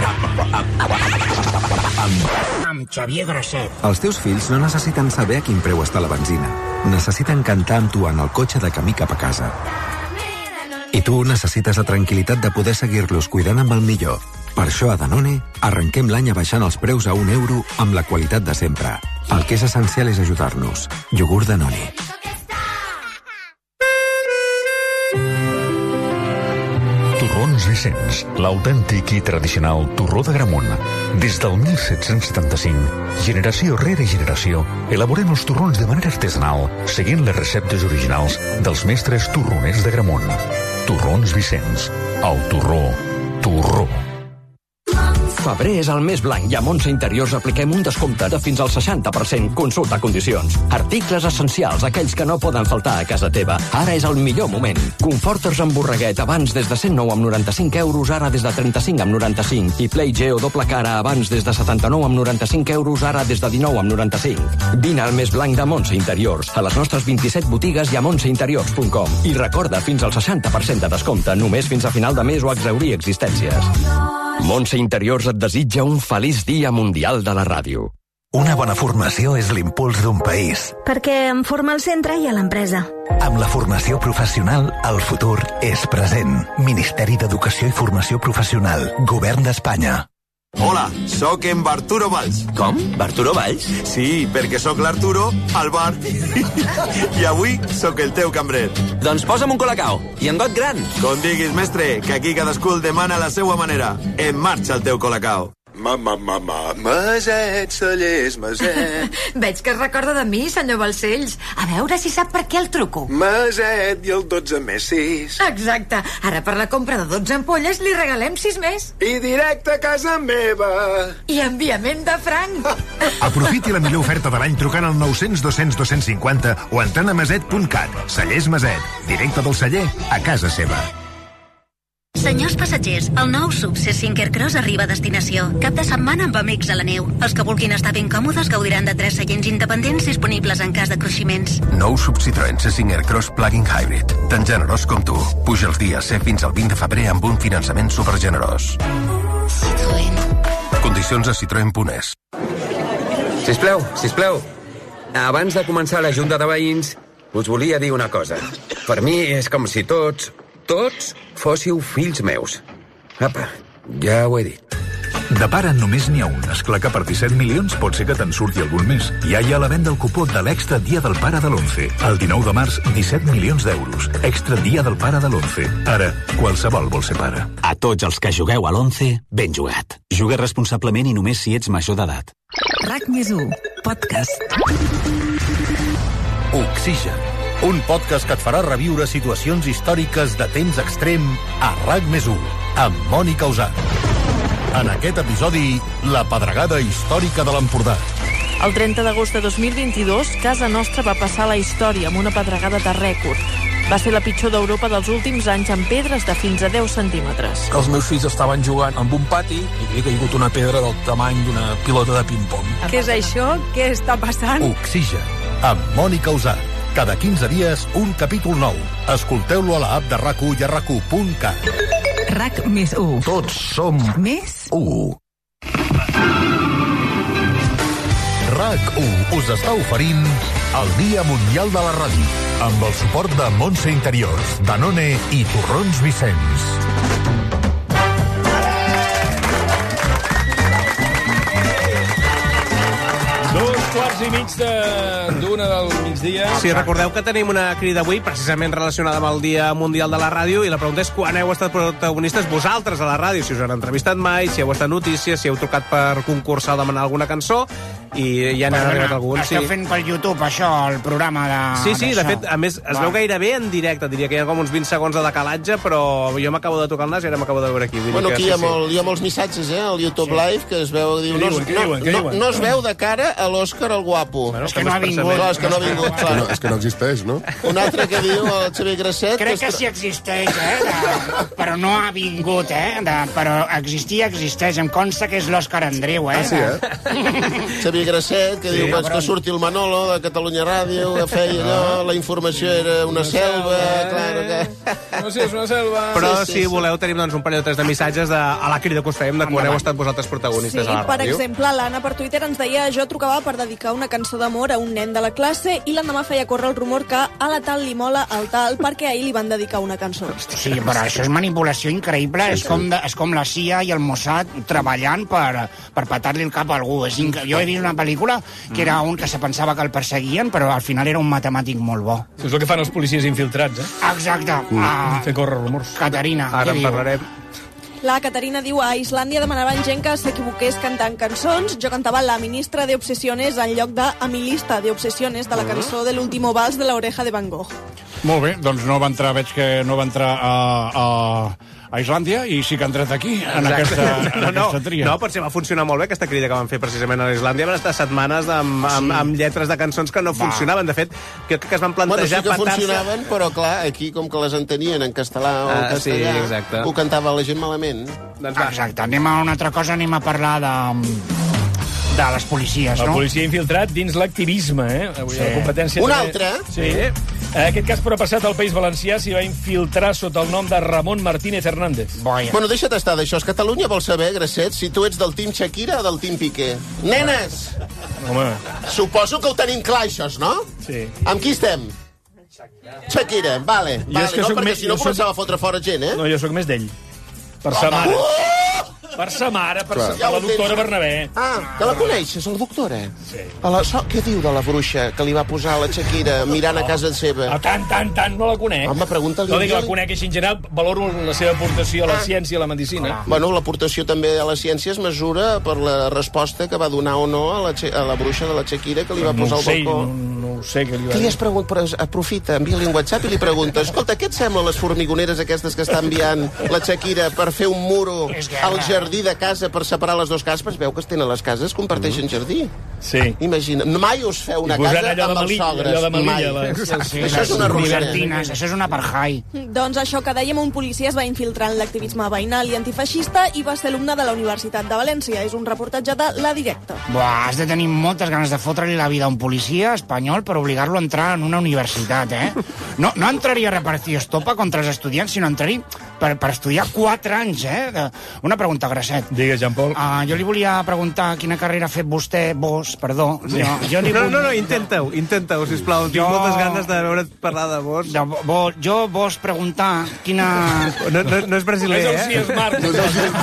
Amb Xavier Grosset.
Els teus fills no necessiten saber a quin preu està la benzina. Necessiten cantar amb tu en el cotxe de camí cap a casa. I tu necessites la tranquil·litat de poder seguir-los cuidant amb el millor. Per això a Danone arrenquem l'any abaixant els preus a un euro amb la qualitat de sempre. El que és essencial és ajudar-nos. Iogurt Danone.
Torrons Vicenç, l'autèntic i tradicional torró de Gramunt. Des del mil set-cents setanta-cinc, generació rere generació, elaborem els torrons de manera artesanal, seguint les receptes originals dels mestres torroners de Gramunt. Torrons Vicenç, el torró, torró.
Febrer és el mes blanc i a Montse Interiors apliquem un descompte de fins al seixanta per cent. Consulta condicions. Articles essencials, aquells que no poden faltar a casa teva. Ara és el millor moment. Conforters amb borreguet, abans des de cent nou amb noranta-cinc euros, ara des de trenta-cinc amb noranta-cinc. I Play Geo doble cara, abans des de setanta-nou amb noranta-cinc euros, ara des de dinou amb noranta-cinc. Vine al mes blanc de Montse Interiors, a les nostres vint-i-set botigues i a montse interiors punt com. I recorda, fins al seixanta per cent de descompte, només fins a final de mes o exhaurir existències. Montse Interiors et desitja un feliç dia mundial de la ràdio.
Una bona formació és l'impuls d'un país.
Perquè em forma al centre i a l'empresa.
Amb la formació professional, el futur és present. Ministeri d'Educació i Formació Professional. Govern d'Espanya.
Hola, sóc en Barturo Valls.
Com? Barturo Valls?
Sí, perquè sóc l'Arturo al bar. I avui sóc el teu cambrer.
Doncs posa'm un colacao. I en got gran.
Com diguis, mestre, que aquí cadascú el demana a la seva manera. En marxa el teu colacao.
Ma, ma, ma, ma, Maset, Cellers, Maset.
Veig que es recorda de mi, senyor Balcells. A veure si sap per què el truco.
Maset i el dotze més sis.
Exacte. Ara per la compra de dotze ampolles li regalem sis més.
I directe a casa meva.
I enviament de franc.
Aprofiti la millor oferta de l'any trucant al nou cents dos cents dos cents cinquanta o entrant a maset punt cat. Cellers Maset. Directe del celler a casa seva.
Senyors passatgers, el nou sub C cinc Aircross arriba a destinació. Cap de setmana amb amics a la neu. Els que vulguin estar ben còmodes gaudiran de tres seients independents disponibles en cas de cruiximents.
Nou sub Citroën C cinc Aircross Plug-in Hybrid. Tan generós com tu. Puja els dies C fins al vint de febrer amb un finançament supergenerós.
Citroën.
Condicions a citroen punt es.
Sisplau, sisplau. Abans de començar la junta de veïns, us volia dir una cosa. Per mi és com si tots, tots fóssiu fills meus. Apa, ja ho he dit.
De pare només n'hi ha un. Esclar que per disset milions pot ser que te'n surti algun més. Ja hi ha a la venda el cupó de l'Extra Dia del Pare de l'onze. El dinou de març, disset milions d'euros. Extra Dia del Pare de l'onze. Ara, qualsevol vol ser pare.
A tots els que jugueu a l'onze, ben jugat. Juga responsablement i només si ets major d'edat.
RAC més u, podcast.
Oxigen, un podcast que et farà reviure situacions històriques de temps extrem a RAC més u, amb Mònica Usar. En aquest episodi, la pedregada històrica de l'Empordà.
El trenta d'agost de dos mil vint-i-dos, casa nostra va passar a la història amb una pedregada de rècord. Va ser la pitjor d'Europa dels últims anys amb pedres de fins a deu centímetres.
Els meus fills estaven jugant amb un pati i havia caigut una pedra del tamany d'una pilota de ping-pong.
Què és això? Què està passant?
Oxigen, amb Mònica Usar. Cada quinze dies, un capítol nou. Escolteu-lo a l'app de RAC u i a rac u punt cat.
RAC més u.
Tots som
més
u. RAC RAC u us està oferint el Dia Mundial de la Ràdio, amb el suport de Montse Interiors, Danone i Torrons Vicenç.
Dos quarts i mig d'una del migdia.
Sí, recordeu que tenim una crida avui precisament relacionada amb el Dia Mundial de la Ràdio i la pregunta és quan heu estat protagonistes vosaltres a la ràdio, si us han entrevistat mai, si heu estat notícies, si heu trucat per concursar o demanar alguna cançó, i ja n'ha arribat algun.
Esteu
Sí.
fent per YouTube, això, el programa de...
Sí, sí, de
d'això.
fet, a més, es veu gairebé en directe, diria que hi ha com uns vint segons de decalatge, però jo m'acabo de tocar el nas i ara m'acabo de veure aquí. Vull
Bueno,
dir que,
aquí hi ha,
sí, sí.
molt, hi ha molts missatges, eh, al YouTube
Sí.
Live, que es veu... Diu,
Què
no,
diuen,
es-
què diuen, què
no,
diuen?
no es veu de cara a l'Òscar el guapo.
Bueno,
és que no ha vingut. Clar, és que no ha vingut,
És que
clar.
no, és que no existeix, no?
Un altre que diu, el Xavier Grasset...
Crec que
es-
sí existeix, eh? De... Però no ha vingut, eh? De... Però existir existeix. Em consta que és l'Òscar Andreu, eh?
Ah, sí, eh? Xavier Grasset, que
Sí,
diu pues, que
cabron.
surti el Manolo de Catalunya Ràdio, que feia allò, la informació era una selva, clar, que...
No sé, és una selva...
Però si voleu tenim doncs, un parell o tres de missatges de, a la crida que us fèiem de quan heu estat vosaltres
Sí,
protagonistes a la
per
ràdio.
exemple, l'Anna per Twitter ens deia jo trucava per dedicar una cançó d'amor a un nen de la classe i l'endemà feia córrer el rumor que a la tal li mola el tal perquè ahir li van dedicar una cançó.
Sí, però això és manipulació increïble. És, com de, és com la C I A i el Mossad treballant per, per patar-li el cap a algú. És inc... Jo he vist una pel·lícula que era un que se pensava que el perseguien, però al final era un matemàtic molt bo.
Això és el que fan els policies infiltrats, eh?
Exacte. Ah,
Fer córrer rumors.
Caterina,
Ara
què
en
diu?
parlarem.
La Caterina diu a Islàndia demanaven gent que s'equivoqués cantant cançons. Jo cantava La ministra de Obsesiones en lloc de Amilista de Obsesiones de la cançó de l'último vals de la oreja de Van Gogh.
Molt bé, doncs no va entrar, veig que no va entrar a, a, a Islàndia i sí que ha entrat aquí, en
Exacte.
aquesta, en
no, no,
aquesta tria.
no, potser va funcionar molt bé aquesta crida que van fer precisament a l'Islàndia. Van estar setmanes amb, amb, amb lletres de cançons que no
Va.
funcionaven. De fet, crec que es van
Bueno, sí
plantejar
que
petar-se-
funcionaven, però clar, aquí com que les entenien en castellà o en
Ah, sí,
castellà,
exacte.
ho cantava la gent malament.
Doncs va.
Exacte, anem a una altra cosa, anem a parlar de, de les policies,
El
no?
policia infiltrat dins l'activisme, eh? Avui
Sí.
la competència...
Un
també-
altre?
Sí. En aquest cas, però, passat al País Valencià, s'hi va infiltrar sota el nom de Ramon Martínez Hernández.
Boia.
Bueno, deixa't estar d'això. Catalunya vol saber, Grasset, si tu ets del team Shakira o del team Piqué. Nenes!
Home,
Suposo que ho tenim clar, això, no?
sí.
Amb qui estem? Shakira, vale.
Jo
vale
és que
no,
soc
perquè
més-
si no
jo soc-
començava a fotre fora gent, eh?
No, jo sóc més d'ell. Per sa mare. Per sa mare, per, sa, per la doctora Bernabé.
Ah, que la coneixes, la doctora?
Sí.
A la, so, què diu de la bruixa que li va posar a la Shakira mirant a casa seva?
Ah, tant, tant, tant, no la conec.
Home, pregunta-li.
No dic que la conec així en general, valoro la seva aportació a la ciència i a la medicina.
Bueno, l'aportació també a la ciència es mesura per la resposta que va donar o no a la, Che- a la bruixa de la Shakira que li va
no
posar
ho
al
sé,
balcó.
no, no ho sé què li va
Què li
dir.
has preguntat? Però aprofita, envia-li un WhatsApp i li pregunta escolta, què et sembla les formigoneres aquestes que està enviant la Shakira per fer un muro al jardí de casa per separar les dues cases? Però es veu que es tenen les cases, comparteixen jardí.
Sí.
Imagina, mai us feu una
I posant
casa
allò de
amb els
Melilla,
sogres.
allò de Melilla,
Mai.
les-
Sí,
Això és una rosera.
libertines, això és una parjai.
Doncs això que dèiem, un policia es va infiltrar en l'activisme veïnal i antifeixista i va ser alumne de la Universitat de València. És un reportatge de La Directa.
Buah, has de tenir moltes ganes de fotre-li la vida a un policia espanyol per obligar-lo a entrar en una universitat, eh? No, no entraria a repartir estopa contra els estudiants, sinó entraria per, per estudiar quatre anys, eh? De... Una pregunta, Grasset.
Digues, Jean-Paul.
Uh, jo li volia preguntar quina carrera ha fet vostè, vos, perdó.
Sí.
Jo, jo li
No,
vull-
no, no, intenta-ho, intenta-ho, sisplau. Tinc
Jo-
moltes ganes de veure't parlar de vos.
De, bo, jo vos preguntar quina...
No, no, no és brasiler,
És el
eh?
Cies Marc.
No és el Cies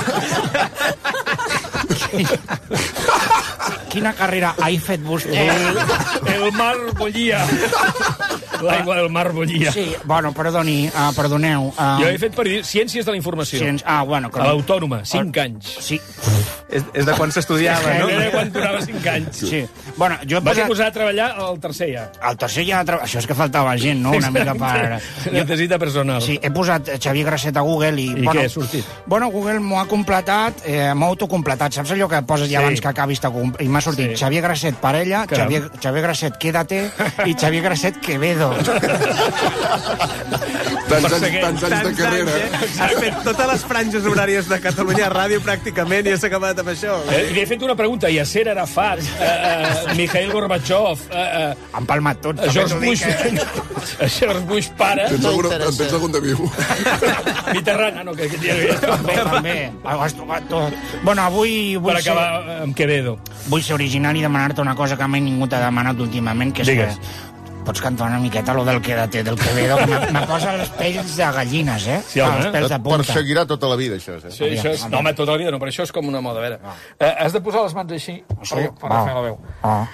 Quina carrera ha fet vostè?
El, el mar bullia. L'aigua del mar bullia.
Sí, bueno, perdoni, uh, perdoneu. Uh,
Jo he fet per Ciències de la Informació.
Ciències- ah, bueno,
a l'Autònoma, cinc anys.
Sí.
És, és de quan s'estudiava, no?
Era quan durava cinc anys.
Sí. Bueno, jo he
Vas
posat...
posar a treballar al tercer ja.
El tercer ja... Tra... Això és que faltava gent, no? Una mica per...
Necessita personal.
Sí, he posat Xavier Grasset a Google i...
I
bueno,
què, ha sortit?
Bueno, Google m'ho ha completat, eh, m'ha autocompletat. Saps allò que poses ja
Sí.
abans que acabis de... com- I m'ha sortit
Sí.
Xavier Grasset parella,
Caram.
Xavier, Xavier Grasset quédate i Xavier Grasset Quevedo. Toledo.
Tants anys, tants anys de carrera.
Anys, eh? Has fet totes les franges horàries de Catalunya Ràdio, pràcticament, i has acabat amb això.
Eh, li he fet una pregunta. Yasser Arafat, eh, eh, Mikhail Gorbachev... Eh, eh,
Han palmat tots.
eh, George Bush... Eh? George Bush pare...
Tens algun, en tens algun de viu?
Mitterrand, ah, no, que, que tenia...
També, també. Has tocat tot. Bueno, avui...
Per
vull
acabar
ser,
amb Quevedo.
vull ser original i demanar-te una cosa que mai ningú t'ha demanat últimament, que és
Digues.
que... Pots cantar una miqueta lo del Quédate, del Quevedo, que me, me posa els pells de gallines, eh?
Sí, home.
Els pèls de
Et
punta.
perseguirà tota la vida, això. Eh?
Sí, això és... No, home, tota la vida no, però això és com una moda. A veure, eh, has de posar les mans així per, per
Va.
fer la veu.
Ah.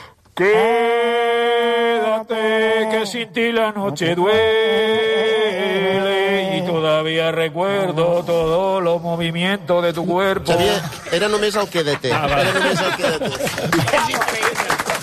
Quédate, que sin ti la noche duele y todavía recuerdo todos los movimientos de tu cuerpo.
Xavier, era només el Quédate.
Ah, vale.
Era només el Quédate.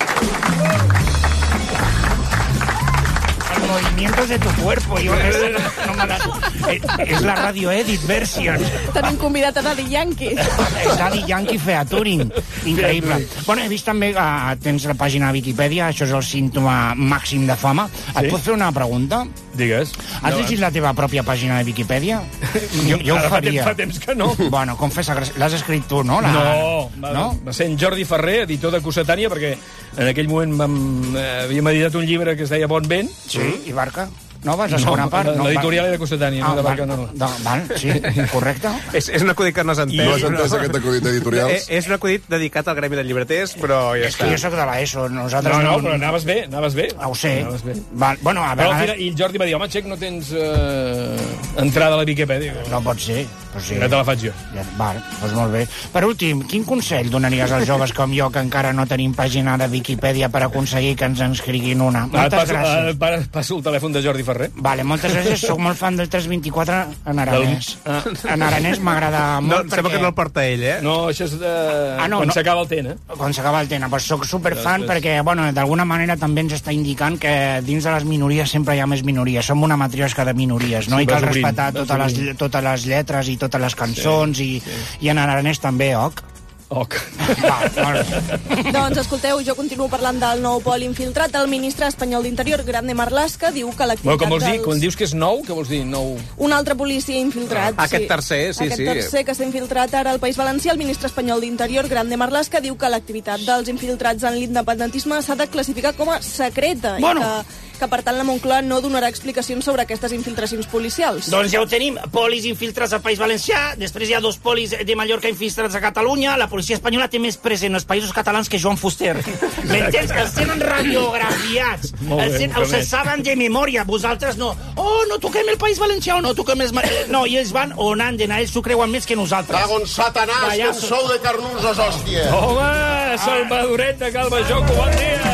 Movimientos de tu cuerpo. Jo, no me la... és, és la Radio Edit version.
Tenim convidat a Daddy Yankee.
És Daddy Yankee featuring. Increïble. Bueno, he vist també que tens la pàgina de Viquipèdia, això és el símptoma màxim de fama. Et
Sí?
puc fer una pregunta?
Digues.
Has llegit la teva pròpia pàgina de Viquipèdia? Jo, jo ho
Ara fa temps-
faria.
fa temps que no.
Bueno, confessa, que l'has escrit tu, no? La...
No, va,
no?
va ser en Jordi Ferrer, editor de Cossetània, perquè en aquell moment vam, eh, havíem editat un llibre que es deia Bon Vent.
Sí, i Barca? No, vas a la segona part? No,
l'editorial era de Cossetània,
Ah,
no de
val,
Barca, no.
no, val, sí, correcte.
És, és un acudit que no has entès.
No has entès aquest acudit
Eh,
editorials?
És un acudit dedicat al gremi de llibreters, però ja
És que
està.
jo sóc de l'ESO, nosaltres
No, no, però anaves bé, anaves bé.
Ho sé.
Anaves bé.
Val, bueno, a
Però al
vegades...
final, i el Jordi va dir, home, Xec, no tens eh, entrada a la Viquipèdia.
No pot ser. Pues sí.
Ja te la faig jo.
Ja, val, doncs molt bé. Per últim, quin consell donaries als joves com jo, que encara no tenim pàgina de Viquipèdia, per aconseguir que ens inscriguin una?
Ara et
Moltes
passo,
gràcies.
ara et passo el telèfon de Jordi Ferrer.
Vale, moltes gràcies. Soc molt fan del tres vint-i-quatre en aranès.
Ah.
En aranès m'agrada
No,
molt
sembla
perquè...
que no el porta ell, eh?
No, això és de...
Ah, no,
quan
no.
s'acaba el Tena.
Quan s'acaba el tema, pues soc superfan
Després.
perquè, bueno, d'alguna manera també ens està indicant que dins de les minories sempre hi ha més minories. Som una matriosca de minories, no?
Sí,
I cal
vas obrint,
respectar
vas
totes les,
obrint.
totes les lletres i totes les cançons
Sí,
i,
sí.
i en aranès també, ok?
Ok.
Va, molt bé.
Doncs escolteu, jo continuo parlant del nou pol infiltrat. El ministre espanyol d'Interior, Grande Marlaska, diu que
Bueno,
l'activitat
com vols dir?
dels...
Quan dius que és nou, què vols dir? Nou...
Un altre policia infiltrat.
Ah, aquest tercer, sí,
aquest
sí.
Aquest tercer que s'ha infiltrat ara al País Valencià, el ministre espanyol d'Interior, Grande Marlaska, diu que l'activitat dels infiltrats en l'independentisme s'ha de classificar com a secreta
Bueno.
i que, que, per tant, la Moncloa no donarà explicacions sobre aquestes infiltracions policials.
Doncs ja ho tenim, polis infiltrats al País Valencià, després hi ha dos polis de Mallorca infiltrats a Catalunya, la policia espanyola té més present els països catalans que Joan Fuster. M'entens? Els tenen radiografiats,
Molt bé,
els, ten,
molt
els
bé.
saben de memòria, vosaltres no. Oh, no toquem el País Valencià o no toquem els... ma- No, i ells van on han d'anar, ells s'ho creuen més que nosaltres.
Cago en Satanàs, que en
Pallasso.
sou de carnusos, hòstia.
Home, Salvadoret de Calvajoco, bon dia!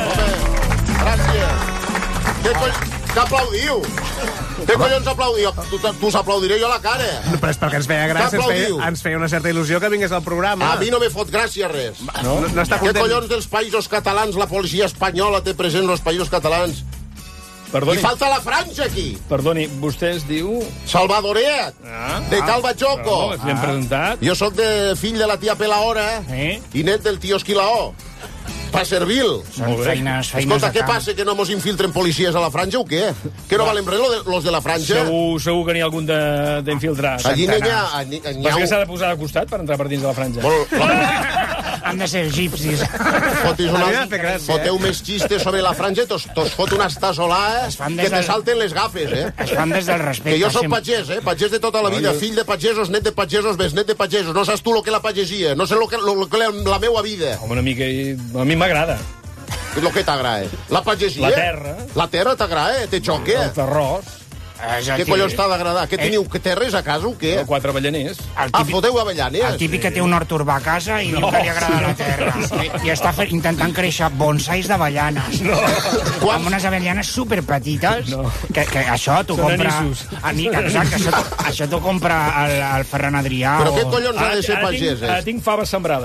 Gràcies. Què coll... Què aplaudiu? Què collons aplaudiu? Tu, t'us aplaudiré jo a la cara.
Però és perquè ens feia gràcia, ens
aplaudiu?
feia, ens feia una certa il·lusió que vingués al programa.
A mi no me fot gràcia res.
No, no està
Què
content.
collons dels països catalans la policia espanyola té present els països catalans?
Perdoni,
I falta la franja aquí.
perdoni, vostè es diu...
Salvadoret,
Ah,
de Calvajoco.
No, ens l'hem presentat.
Jo sóc de fill de la tia Pelahora
Eh?
i net del tio Esquilaó. Pa servil.
Són
Molt bé.
feines, feines
Escolta,
de
què
camp.
passa, que no mos infiltren policies a la franja o què? Que no valen res lo de, los de la franja?
Segur, segur que n'hi ha algun de- d'infiltrat.
Allí n'hi ha... N'hi
Però és
ha
que s'ha
un...
de posar de costat per entrar per dins de la franja.
Vol-
Han de ser egipcis.
Fotis
A mi
una...
m'ha fet gràcia,
Foteu
eh?
més xistes sobre la franja i tos, tos fot unes tasolades
fan
que
des
te
del-
salten les gafes, eh?
Es fan des del respecte.
Que jo soc
sempre.
pagès, eh? Pagès de tota la vida, fill de pagesos, net de pagesos, besnet de pagesos. No saps tu lo que la pagesia, no sé lo que, lo, lo que la, la meua vida.
Home, una mica... i- A mi m'agrada.
Lo que t'agrada. La pagesia?
La terra.
La terra t'agrada, te xoque.
El terrós.
És el
Què
típic-
collons t'ha d'agradar? Què
Eh?
teniu? Que terres a casa o què?
El quatre avellaners.
El
Ah,
típic,
foteu avellanes?
el típic que té un hort urbà a casa i diu que li agrada la terra. I, i està fe, intentant créixer bonsais d'avellanes. No. Amb unes avellanes superpetites.
No.
Que, que això t'ho
Són
compra...
anissos.
Ani, exacte, això, t'ho- això t'ho compra el, el Ferran Adrià.
Però
o...
què collons ha de ser
ara,
pagès,
tinc, ara
eh?
tinc faves sembrades.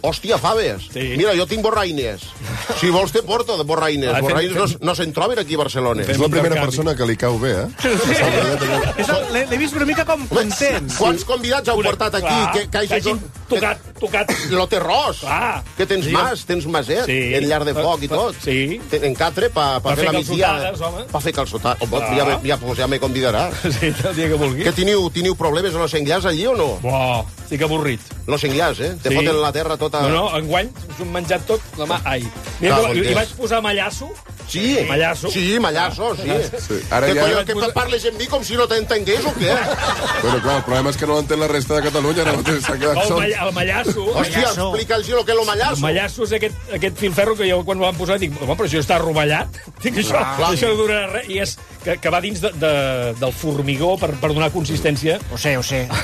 Hòstia, faves.
Sí.
Mira, jo tinc borraines. Si vols te porto de borraines.
Ah, fem-
Borraines no,
fem-
no se'n troben aquí a Barcelona.
És la primera persona que li cau bé, eh?
És el- L'he l'he vist una mica com content.
Quants convidats heu portat aquí?
Clar,
que, que,
que hagin tocat, tocat.
Lo terrós.
Clar.
Que tens
Sí.
mas, tens maset,
Sí.
en llar de foc i
Pa-
tot.
sí.
En catre pa, pa,
Pa
fer
fer
la migdiada.
calçotades, home.
Pa fer calçotades. Oh,
Clar.
ja, me- ja, pues ja me convidaràs.
Sí, el dia que vulgui.
Que teniu, teniu problemes amb els enllars allí o no?
Buah, estic avorrit.
Los enllars, eh? Te
Sí.
foten la terra tota...
No, no, enguany us ho hem menjat tot la mà... Ai. Mira,
Cago
que,
en
hi
Déu.
vaig posar mallasso.
Sí,
Mallasso.
Sí, mallasso, sí.
Sí. Ara
que,
ja-
collons, que parles amb mi com si no t'entengués o què?
Bueno, clar, el problema és que no l'entén la resta de Catalunya, ara mateix s'ha quedat
El,
sol.
malla, el mallasso.
Hòstia, explica'ls lo que és lo mallasso.
El mallasso és aquest, aquest filferro que jo quan ho van posar dic, home, però això està rovellat. Dic, això,
Clar.
això no durarà res. I és que, que va dins de, de, del formigó per, per donar consistència
Ho sé, ho sé.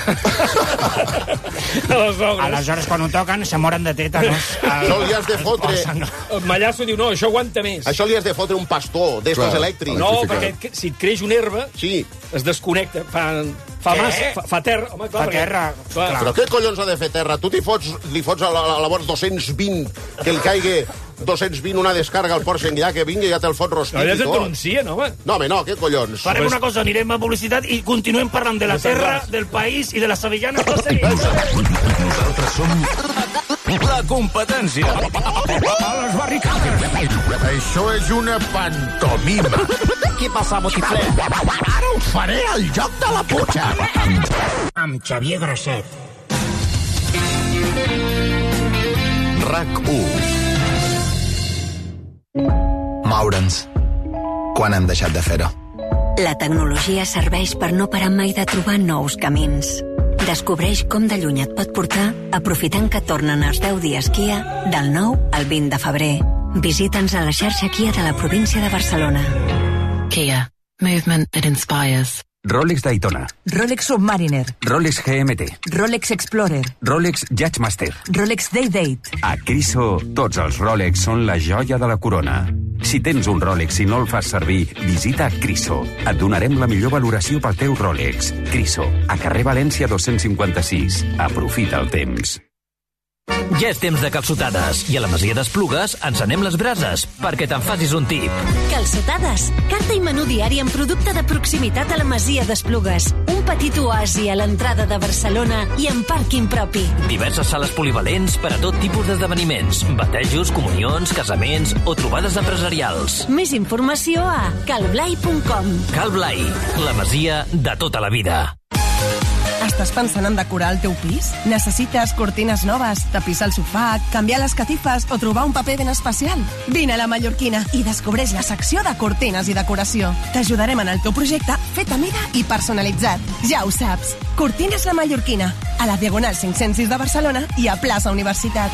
a les obres.
Aleshores, quan ho toquen, se moren de tétanos.
Això li has de fotre...
El mallasso diu, no, això aguanta més.
Això li has de fotre un pastor d'estos
Clar.
elèctrics.
No,
electrificat.
perquè que- si et creix una herba,
Sí.
es desconnecta. Fa, fa
Què?
massa, fa, fa terra. Home, clar,
Fa
perquè-
terra,
Clar.
Però què collons ha de fer terra? Tu t'hi fots, li fots a la, a la vora dos-cents vint, que li caigui dos-cents vint una descarga al port enllà, que vingui i ja te'l fots rostit
No, ja
i
se't
tot.
denuncien, home.
No, home, no, què collons?
Farem una cosa, anirem a publicitat i continuem parlant de la terra, del país i de les avellanes. Tot seguit.
Nosaltres som
La competència.
a les barricades. Això és una pantomima.
Què passa, botifler?
Ara us faré el joc de la putxa.
Amb Xavier Grosset.
RAC u. Moure'ns. Quan hem deixat de fer-ho?
La tecnologia serveix per no parar mai de trobar nous camins. Descobreix com de lluny et pot portar aprofitant que tornen els deu dies Kia del nou al vint de febrer. Visita'ns a la xarxa Kia de la província de Barcelona.
Kia. Movement that inspires.
Rolex Daytona,
Rolex Submariner.
Rolex G M T,
Rolex Explorer.
Rolex Judgemaster.
Rolex Day Date.
A Criso, tots els Rolex són la joia de la corona. Si tens un Rolex i no el fas servir, visita Criso. Et donarem la millor valoració pel teu Rolex. Criso, a carrer València dos-cents cinquanta-sis. Aprofita el temps.
Ja és temps de calçotades i a la Masia d'Esplugues encenem les brases perquè te'n facis un tip.
Calçotades, carta i menú diari amb producte de proximitat a la Masia d'Esplugues. Un petit oasi a l'entrada de Barcelona i amb pàrquing propi.
Diverses sales polivalents per a tot tipus d'esdeveniments, batejos, comunions, casaments o trobades empresarials.
Més informació a calblai punt com.
Cal Blai, la masia de tota la vida.
Estàs pensant en decorar el teu pis? Necessites cortines noves, tapissar el sofà, canviar les catifes o trobar un paper ben especial? Vine a la Mallorquina i descobreix la secció de cortines i decoració. T'ajudarem en el teu projecte fet a mida i personalitzat. Ja ho saps. Cortines la Mallorquina, a la Diagonal cinc-cents sis de Barcelona i a Plaça Universitat.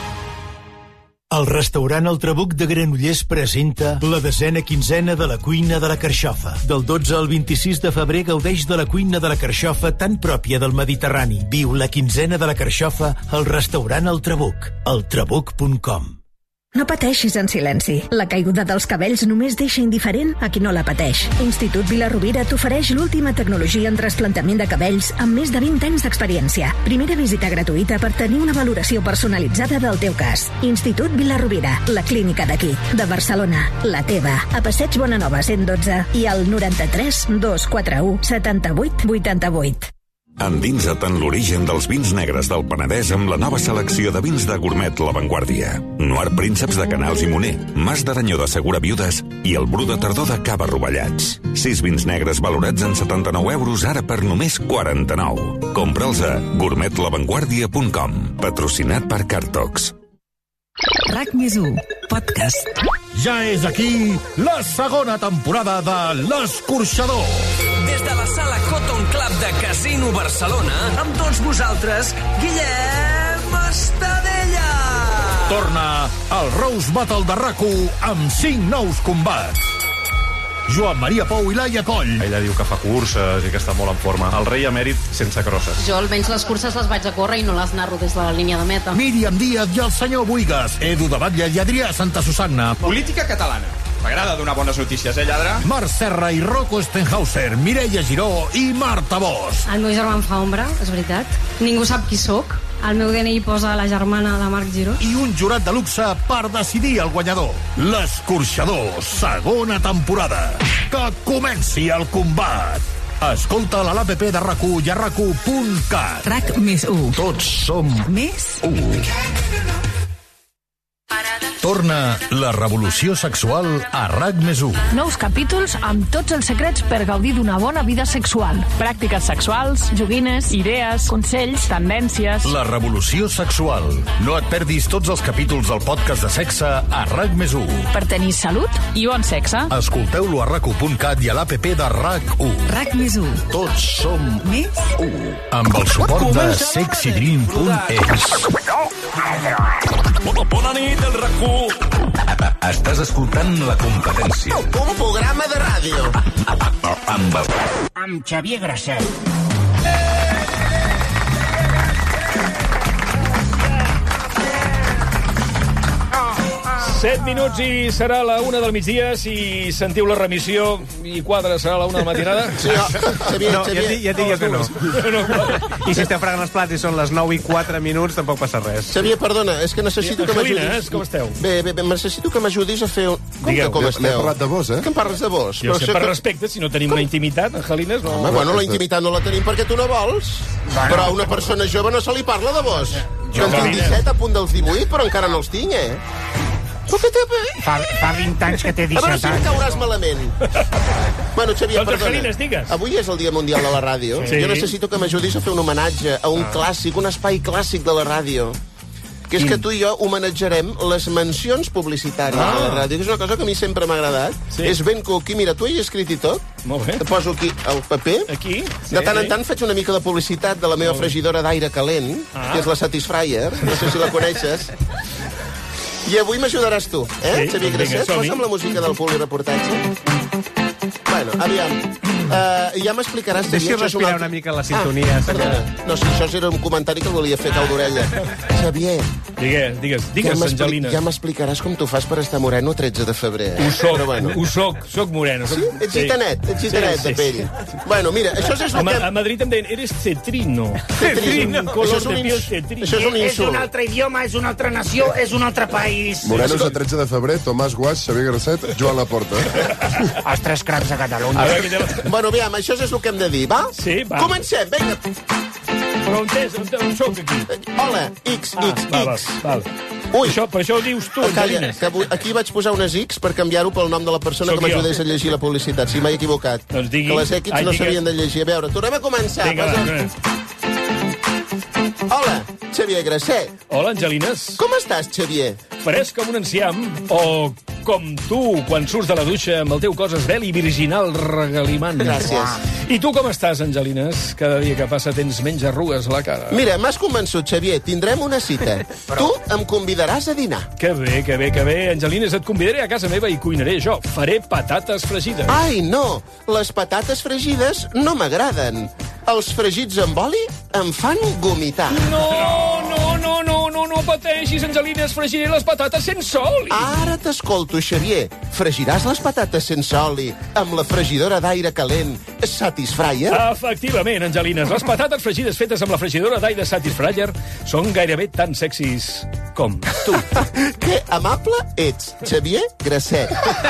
El restaurant El Trabuc de Granollers presenta la desena quinzena de la cuina de la carxofa. Del dotze al vint-i-sis de febrer gaudeix de la cuina de la carxofa tan pròpia del Mediterrani. Viu la quinzena de la carxofa al restaurant El Trabuc. el trabuc punt com.
No pateixis en silenci. La caiguda dels cabells només deixa indiferent a qui no la pateix. Institut Vila-rovira t'ofereix l'última tecnologia en trasplantament de cabells amb més de vint anys d'experiència. Primera visita gratuïta per tenir una valoració personalitzada del teu cas. Institut Vila-rovira, la clínica d'aquí, de Barcelona, la teva. A Passeig Bonanova cent dotze i al noranta-tres dos quatre u setanta-vuit vuitanta-vuit.
Endinsa't en l'origen dels vins negres del Penedès amb la nova selecció de vins de Gourmet La Vanguardia. Noir Prínceps de Canals i Moner, Mas d'Aranyó de Segura Viudes i el Bru de Tardor de Cava Rovellats. Sis vins negres valorats en setanta-nou euros ara per només quaranta-nou. Compra'ls a gourmet la vanguardia punt com. Patrocinat per Cartox.
RAC més u, podcast.
Ja és aquí la segona temporada de L'Escorxador.
Des de la sala Cotton Club de Casino Barcelona, amb tots vosaltres, Guillem Estadella!
Torna al Rose Battle de RAC u amb cinc nous combats. Joan Maria Pou i Laia Coll.
Ella diu que fa curses i que està molt en forma. El rei emèrit sense crosses.
Jo almenys les curses les vaig a córrer i no les narro des de la línia de meta.
Míriam Díaz i el senyor Buigas. Edu de Batlle i Adrià Santa Susanna.
Política catalana. M'agrada donar bones notícies, eh, lladre?
Marc Serra i Rocco Stenhauser, Mireia Giró i Marta Bosch.
El meu germà em fa ombra, és veritat. Ningú sap qui sóc. Al meu D N I posa la germana de Marc Giró.
I un jurat de luxe per decidir el guanyador. L'Escorxador, segona temporada. Que comenci el combat. Escolta a l'A P P de RAC1 i a rac u punt cat.
RAC més u.
Tots som
Més
u. Torna la revolució sexual a RAC més u.
Nous capítols amb tots els secrets per gaudir d'una bona vida sexual. Pràctiques sexuals, joguines, idees, consells, tendències...
La revolució sexual. No et perdis tots els capítols del podcast de sexe a RAC més u.
Per tenir salut i bon sexe.
Escolteu-lo a rac u punt cat i a l'A P P de RAC u.
RAC més u.
Tots som
Més
u. Amb el suport de sexy dream punt e s.
Bona nit, el RAC u.
Estàs escoltant La Competència.
Un programa de ràdio.
Amb el...
Amb Xavier Grasset.
Set minuts i serà la una del migdia. Si sentiu la remissió i quadra serà la una de la matinada.
Sí, no, Xavier,
no, ja, et, ja et dic jo que no.
no, no.
I si esteu fregant els plats i són les nou i quatre minuts, tampoc passa res.
Xavier, perdona, és que necessito que m'ajudis.
Com esteu?
Bé, bé, bé, necessito que m'ajudis a fer... Un... Com
Digueu,
que com
L'he
esteu?
parlat de vos, eh?
Que em parles de vos?
Jo sé, per
que...
respecte, si no tenim una intimitat, Angelines, no...
Home, bueno, la intimitat no la tenim perquè tu no vols. Bueno. Però a una persona jove no se li parla de vos. Jo en tinc disset, a punt dels divuit, però encara no els tinc, eh?
Fa, fa vint anys que té
A veure
disset
si em
anys.
cauràs malament. Bueno, Xavier,
Doncs,
perdona.
Angelines, digues.
Avui és el Dia Mundial de la Ràdio.
Sí.
Jo necessito que m'ajudis a fer un homenatge a un
Ah.
clàssic, un espai clàssic de la ràdio. Que és que tu i jo homenatjarem les mencions publicitàries
Ah.
de la ràdio, que és una cosa que a mi sempre m'ha agradat.
Sí.
És ben cookie. Mira, tu hi has escrit i tot.
Molt bé.
Te poso aquí el paper.
Aquí?
De tant en tant faig una mica de publicitat de la meva fregidora d'aire calent,
Ah.
que és la Satisfyer. No sé si la coneixes. I avui m'ajudaràs tu, eh,
Sí,
Xavier
vinga,
Grasset?
som-hi.
Posa'm la música del publireportatge. Bueno, aviam. Uh, ja m'explicaràs...
Deixi
Xavier, això és
respirar
altre-
una mica la sintonia,
Ah,
senyora.
perdona. No, si això era un comentari que volia fer cau d'orella. Xavier,
Digues, digues, digues,
ja m'expli-
Angelines.
ja m'explicaràs com tu fas per estar moreno tretze de febrer. Eh?
Ho soc,
Però bueno.
ho soc, soc moreno. Soc...
Sí? Ets gitanet, ets gitanet de pell. Bueno, mira, això és
A,
el
Ma
que...
a Madrid em deien, eres cetrino.
Cetrino.
Un color
Això és un
de piel
ins-
cetrino.
això és un
És un
insult.
altre idioma, és una altra nació, és un altre país.
Morenos de tretze de febrer, Tomàs Guas, Xavier Grasset, Joan Laporta.
Els tres cracs de Catalunya.
A veure, què té...
Bueno, aviam, això és el que hem de dir, va?
Sí, va.
Comencem, vinga.
Però on és? On, on soc aquí?
Hola, X,
Ah,
X,
val, val,
X.
val.
Ui.
Això, per això ho dius tu,
Calla,
Angelines.
que avui- aquí vaig posar unes X per canviar-ho pel nom de la persona
Sóc
que
jo.
m'ajudés a llegir la publicitat, si m'he equivocat.
Doncs digui.
Que les X
Ai,
no
digues.
s'havien de llegir. A veure, tornem a començar.
Vinga,
Posa-
va.
Hola, Xavier Grasset.
Hola, Angelines.
Com estàs, Xavier?
Fresc com un enciam, o com tu, quan surts de la dutxa amb el teu cos esbel i virginal regalimant.
Gràcies.
I tu com estàs, Angelines? Cada dia que passa tens menys arrugues a la cara.
Mira, m'has convençut, Xavier. Tindrem una cita. Tu em convidaràs a dinar.
Que bé, que bé, que bé. Angelines, et convidaré a casa meva i cuinaré jo. Faré patates fregides.
Ai, no. Les patates fregides no m'agraden. Els fregits amb oli em fan vomitar.
No, no, no, no, no, no pateixis, Angelines. Fregiré les patates sense oli.
Ara t'escolto, Xavier. Fregiràs les patates sense oli amb la fregidora d'aire calent Satisfyer?
Efectivament, Angelines. Les patates fregides fetes amb la fregidora d'aire Satisfyer són gairebé tan sexis com tu.
Que amable ets, Xavier Grasset.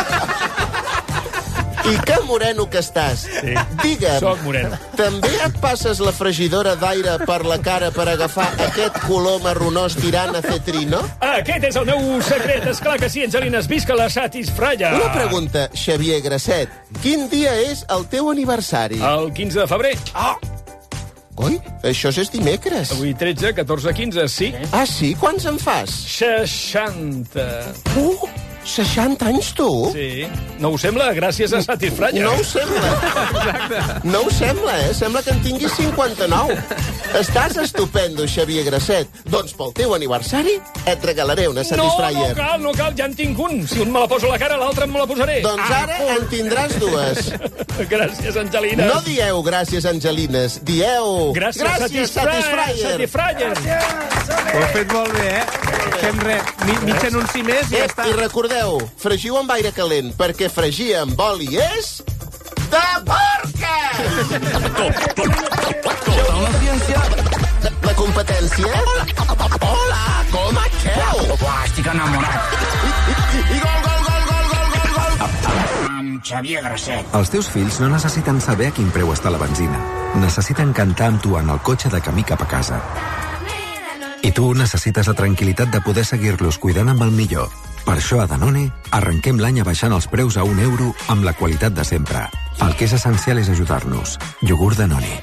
I que moreno que estàs.
Sí.
Digue'm,
Soc moreno.
també et passes la fregidora d'aire per la cara per agafar aquest color marronós tirant a cetrino?
Aquest és el meu secret. Esclar que sí, Angelines. Visca la Satisfyer.
Una pregunta, Xavier Grasset. Quin dia és el teu aniversari?
El quinze de febrer.
Ah! Coi, això és dimecres.
Avui tretze, catorze, quinze, sí.
Ah, sí? Quants en fas?
seixanta.
Uh, seixanta anys, tu?
Sí. No ho sembla? Gràcies a Satisfyer.
No ho sembla. No ho sembla, eh? Sembla que en tinguis cinquanta-nou. Estàs estupendo, Xavier Grasset. Doncs pel teu aniversari et regalaré una
No,
Satisfyer.
no cal, no cal, ja en tinc un. Si un me la poso a la cara, l'altre me la posaré.
Doncs ara en tindràs dues.
Gràcies, Angelina.
No dieu gràcies, Angelines. Dieu...
Gràcies,
gràcies
Satisfyer.
Satisfyer.
Satisfyer.
Ho has fet molt bé, eh? Fem res. Mi, mig anunci més i ja
Eh,
està.
I recordeu, fregiu amb aire calent, perquè fregir amb oli és... de porca!
Toda la ciencia.
La competència? Hola, hola, com esteu?
Uah, estic enamorat.
I, i, i gol, gol, gol, gol, gol, gol, gol.
Amb Xavier Grasset.
Els teus fills no necessiten saber a quin preu està la benzina. Necessiten cantar amb tu en el cotxe de camí cap a casa. I tu necessites la tranquil·litat de poder seguir-los cuidant amb el millor. Per això a Danone arrenquem l'any abaixant els preus a un euro amb la qualitat de sempre. El que és essencial és ajudar-nos. Iogurt Danone.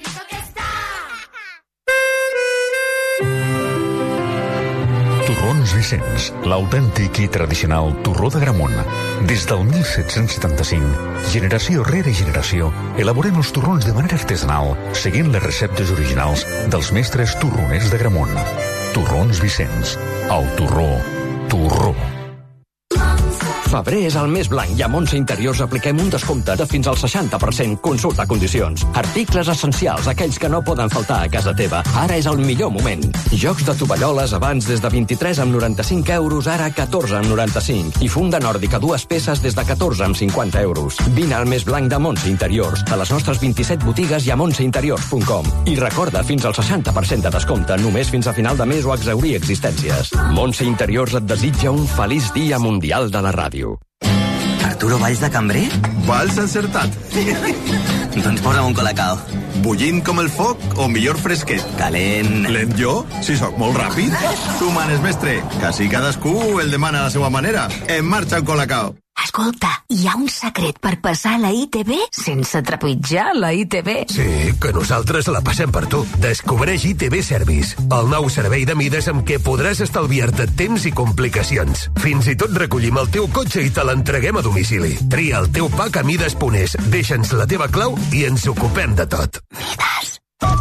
Torrons Vicenç, l'autèntic i tradicional torró de Gramunt. Des del mil set-cents setanta-cinc, generació rere generació, elaborem els torrons de manera artesanal, seguint les receptes originals dels mestres torroners de Gramunt. Torrons Vicenç, el torró, torró.
Febrer és el mes blanc i a Montse Interiors apliquem un descompte de fins al seixanta per cent. Consulta condicions. Articles essencials, aquells que no poden faltar a casa teva. Ara és el millor moment. Jocs de tovalloles abans des de vint-i-tres amb noranta-cinc euros, ara catorze amb noranta-cinc. I funda nòrdica dues peces des de catorze amb cinquanta euros. Vine al mes blanc de Montse Interiors, a les nostres vint-i-set botigues i a montse interiors punt com. I recorda, fins al seixanta per cent de descompte, només fins a final de mes o exhaurir existències. Montse Interiors et desitja un feliç dia mundial de la ràdio.
Arturo Valls de cambrer?
Valls encertat.
Doncs posa'm un colacao.
Bullint com el foc o millor fresquet?
Calent.
Lent jo? Si sóc molt ràpid. Tu manes, mestre. Quasi cadascú el demana a la seva manera. En marxa un colacao.
Escolta, hi ha un secret per passar la I T B sense trepitjar la I T B.
Sí, que nosaltres la passem per tu. Descobreix I T B Service, el nou servei de mides amb què podràs estalviar-te temps i complicacions. Fins i tot recollim el teu cotxe i te l'entreguem a domicili. Tria el teu pack a mides punt es, deixa'ns la teva clau i ens ocupem de tot.
Mides.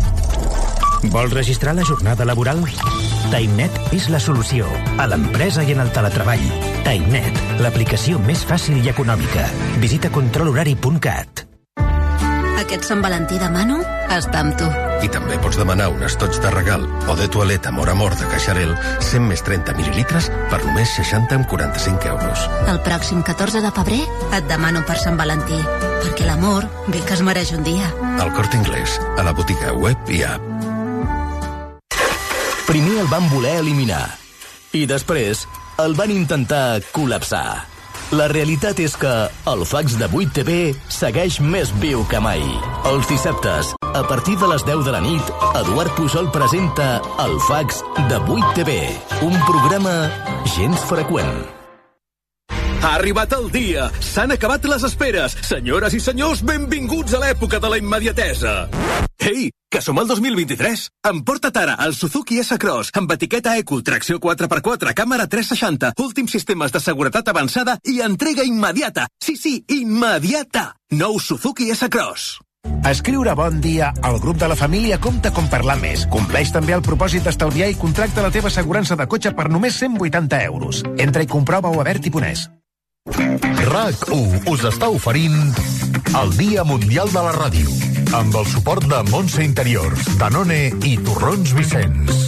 Vols registrar la jornada laboral? TimeNet és la solució a l'empresa i en el teletreball. TimeNet, l'aplicació més fàcil i econòmica. Visita control horari punt cat.
Aquest Sant Valentí de Manu està amb tu.
I també pots demanar un estoig de regal o de toaleta Mor Amor de Caixarel cent més trenta mil·lilitres per només seixanta amb quaranta-cinc euros.
El pròxim catorze de febrer et demano per Sant Valentí, perquè l'amor bé que es mereix un dia.
El Corte Inglés, a la botiga web i app.
Primer el van voler eliminar i després el van intentar col·lapsar. La realitat és que el fax de vuit T V segueix més viu que mai. Els dissabtes, a partir de les deu de la nit, Eduard Pujol presenta el fax de vuit T V, un programa gens freqüent.
Ha arribat el dia! S'han acabat les esperes! Senyores i senyors, benvinguts a l'època de la immediatesa! Ei, que som al dos mil vint-i-tres! Emporta't ara el Suzuki S-Cross amb etiqueta Eco, tracció quatre per quatre, càmera tres seixanta, últims sistemes de seguretat avançada i entrega immediata! Sí, sí, immediata! Nou Suzuki S-Cross!
Escriure bon dia al grup de la família compta com parlar més. Compleix també el propòsit d'estalviar i contracta la teva assegurança de cotxe per només cent vuitanta euros. Entra i comprova-ho a Berti punt es.
RAC u us està oferint el Dia Mundial de la Ràdio amb el suport de Montse Interiors, Danone i Torrons Vicenç.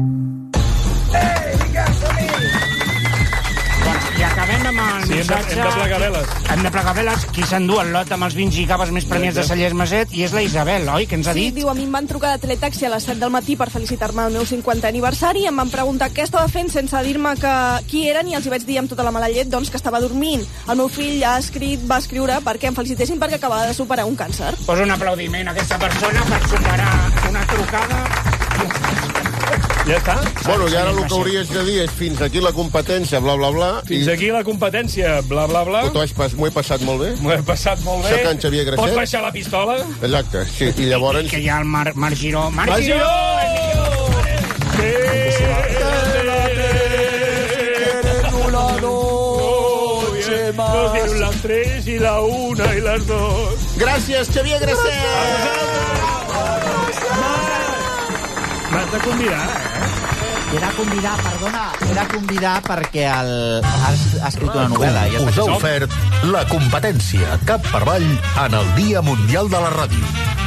I acabem amb el
sí,
missatge...
hem de, hem de plegar veles.
Hem de plegar veles. Qui s'endú el lot amb els vins i caves més premiats de Cellers Maset? I és la Isabel, oi? Què ens ha
sí,
dit?
diu, a mi em van trucar de Teletaxi a les set del matí per felicitar-me el meu cinquantè aniversari. Em van preguntar què estava fent sense dir-me que qui eren i els hi vaig dir amb tota la mala llet doncs, que estava dormint. El meu fill ha escrit, va escriure perquè em felicitessin perquè acabava de superar un càncer.
Posa un aplaudiment a aquesta persona per superar una trucada...
Ja està?
Bueno, i ara el que hauries de dir és fins aquí la competència, bla, bla, bla.
Fins i... aquí la competència, bla, bla, bla.
M'ho he passat molt bé?
M'ho he passat molt bé.
Sacant Xavier Grasset.
Pots baixar la pistola?
Exacte, sí. I llavors...
I que hi ha el Marc Mar Giró. Marc
Mar Giró! Nos dieron las tres y la una y las dos.
Gràcies, Xavier Grasset!
M'has de convidar, eh?
Era convidar, perdona, era convidar perquè el... has escrit una novel·la. I
Us ha ofert la competència cap per avall en el Dia Mundial de la Ràdio.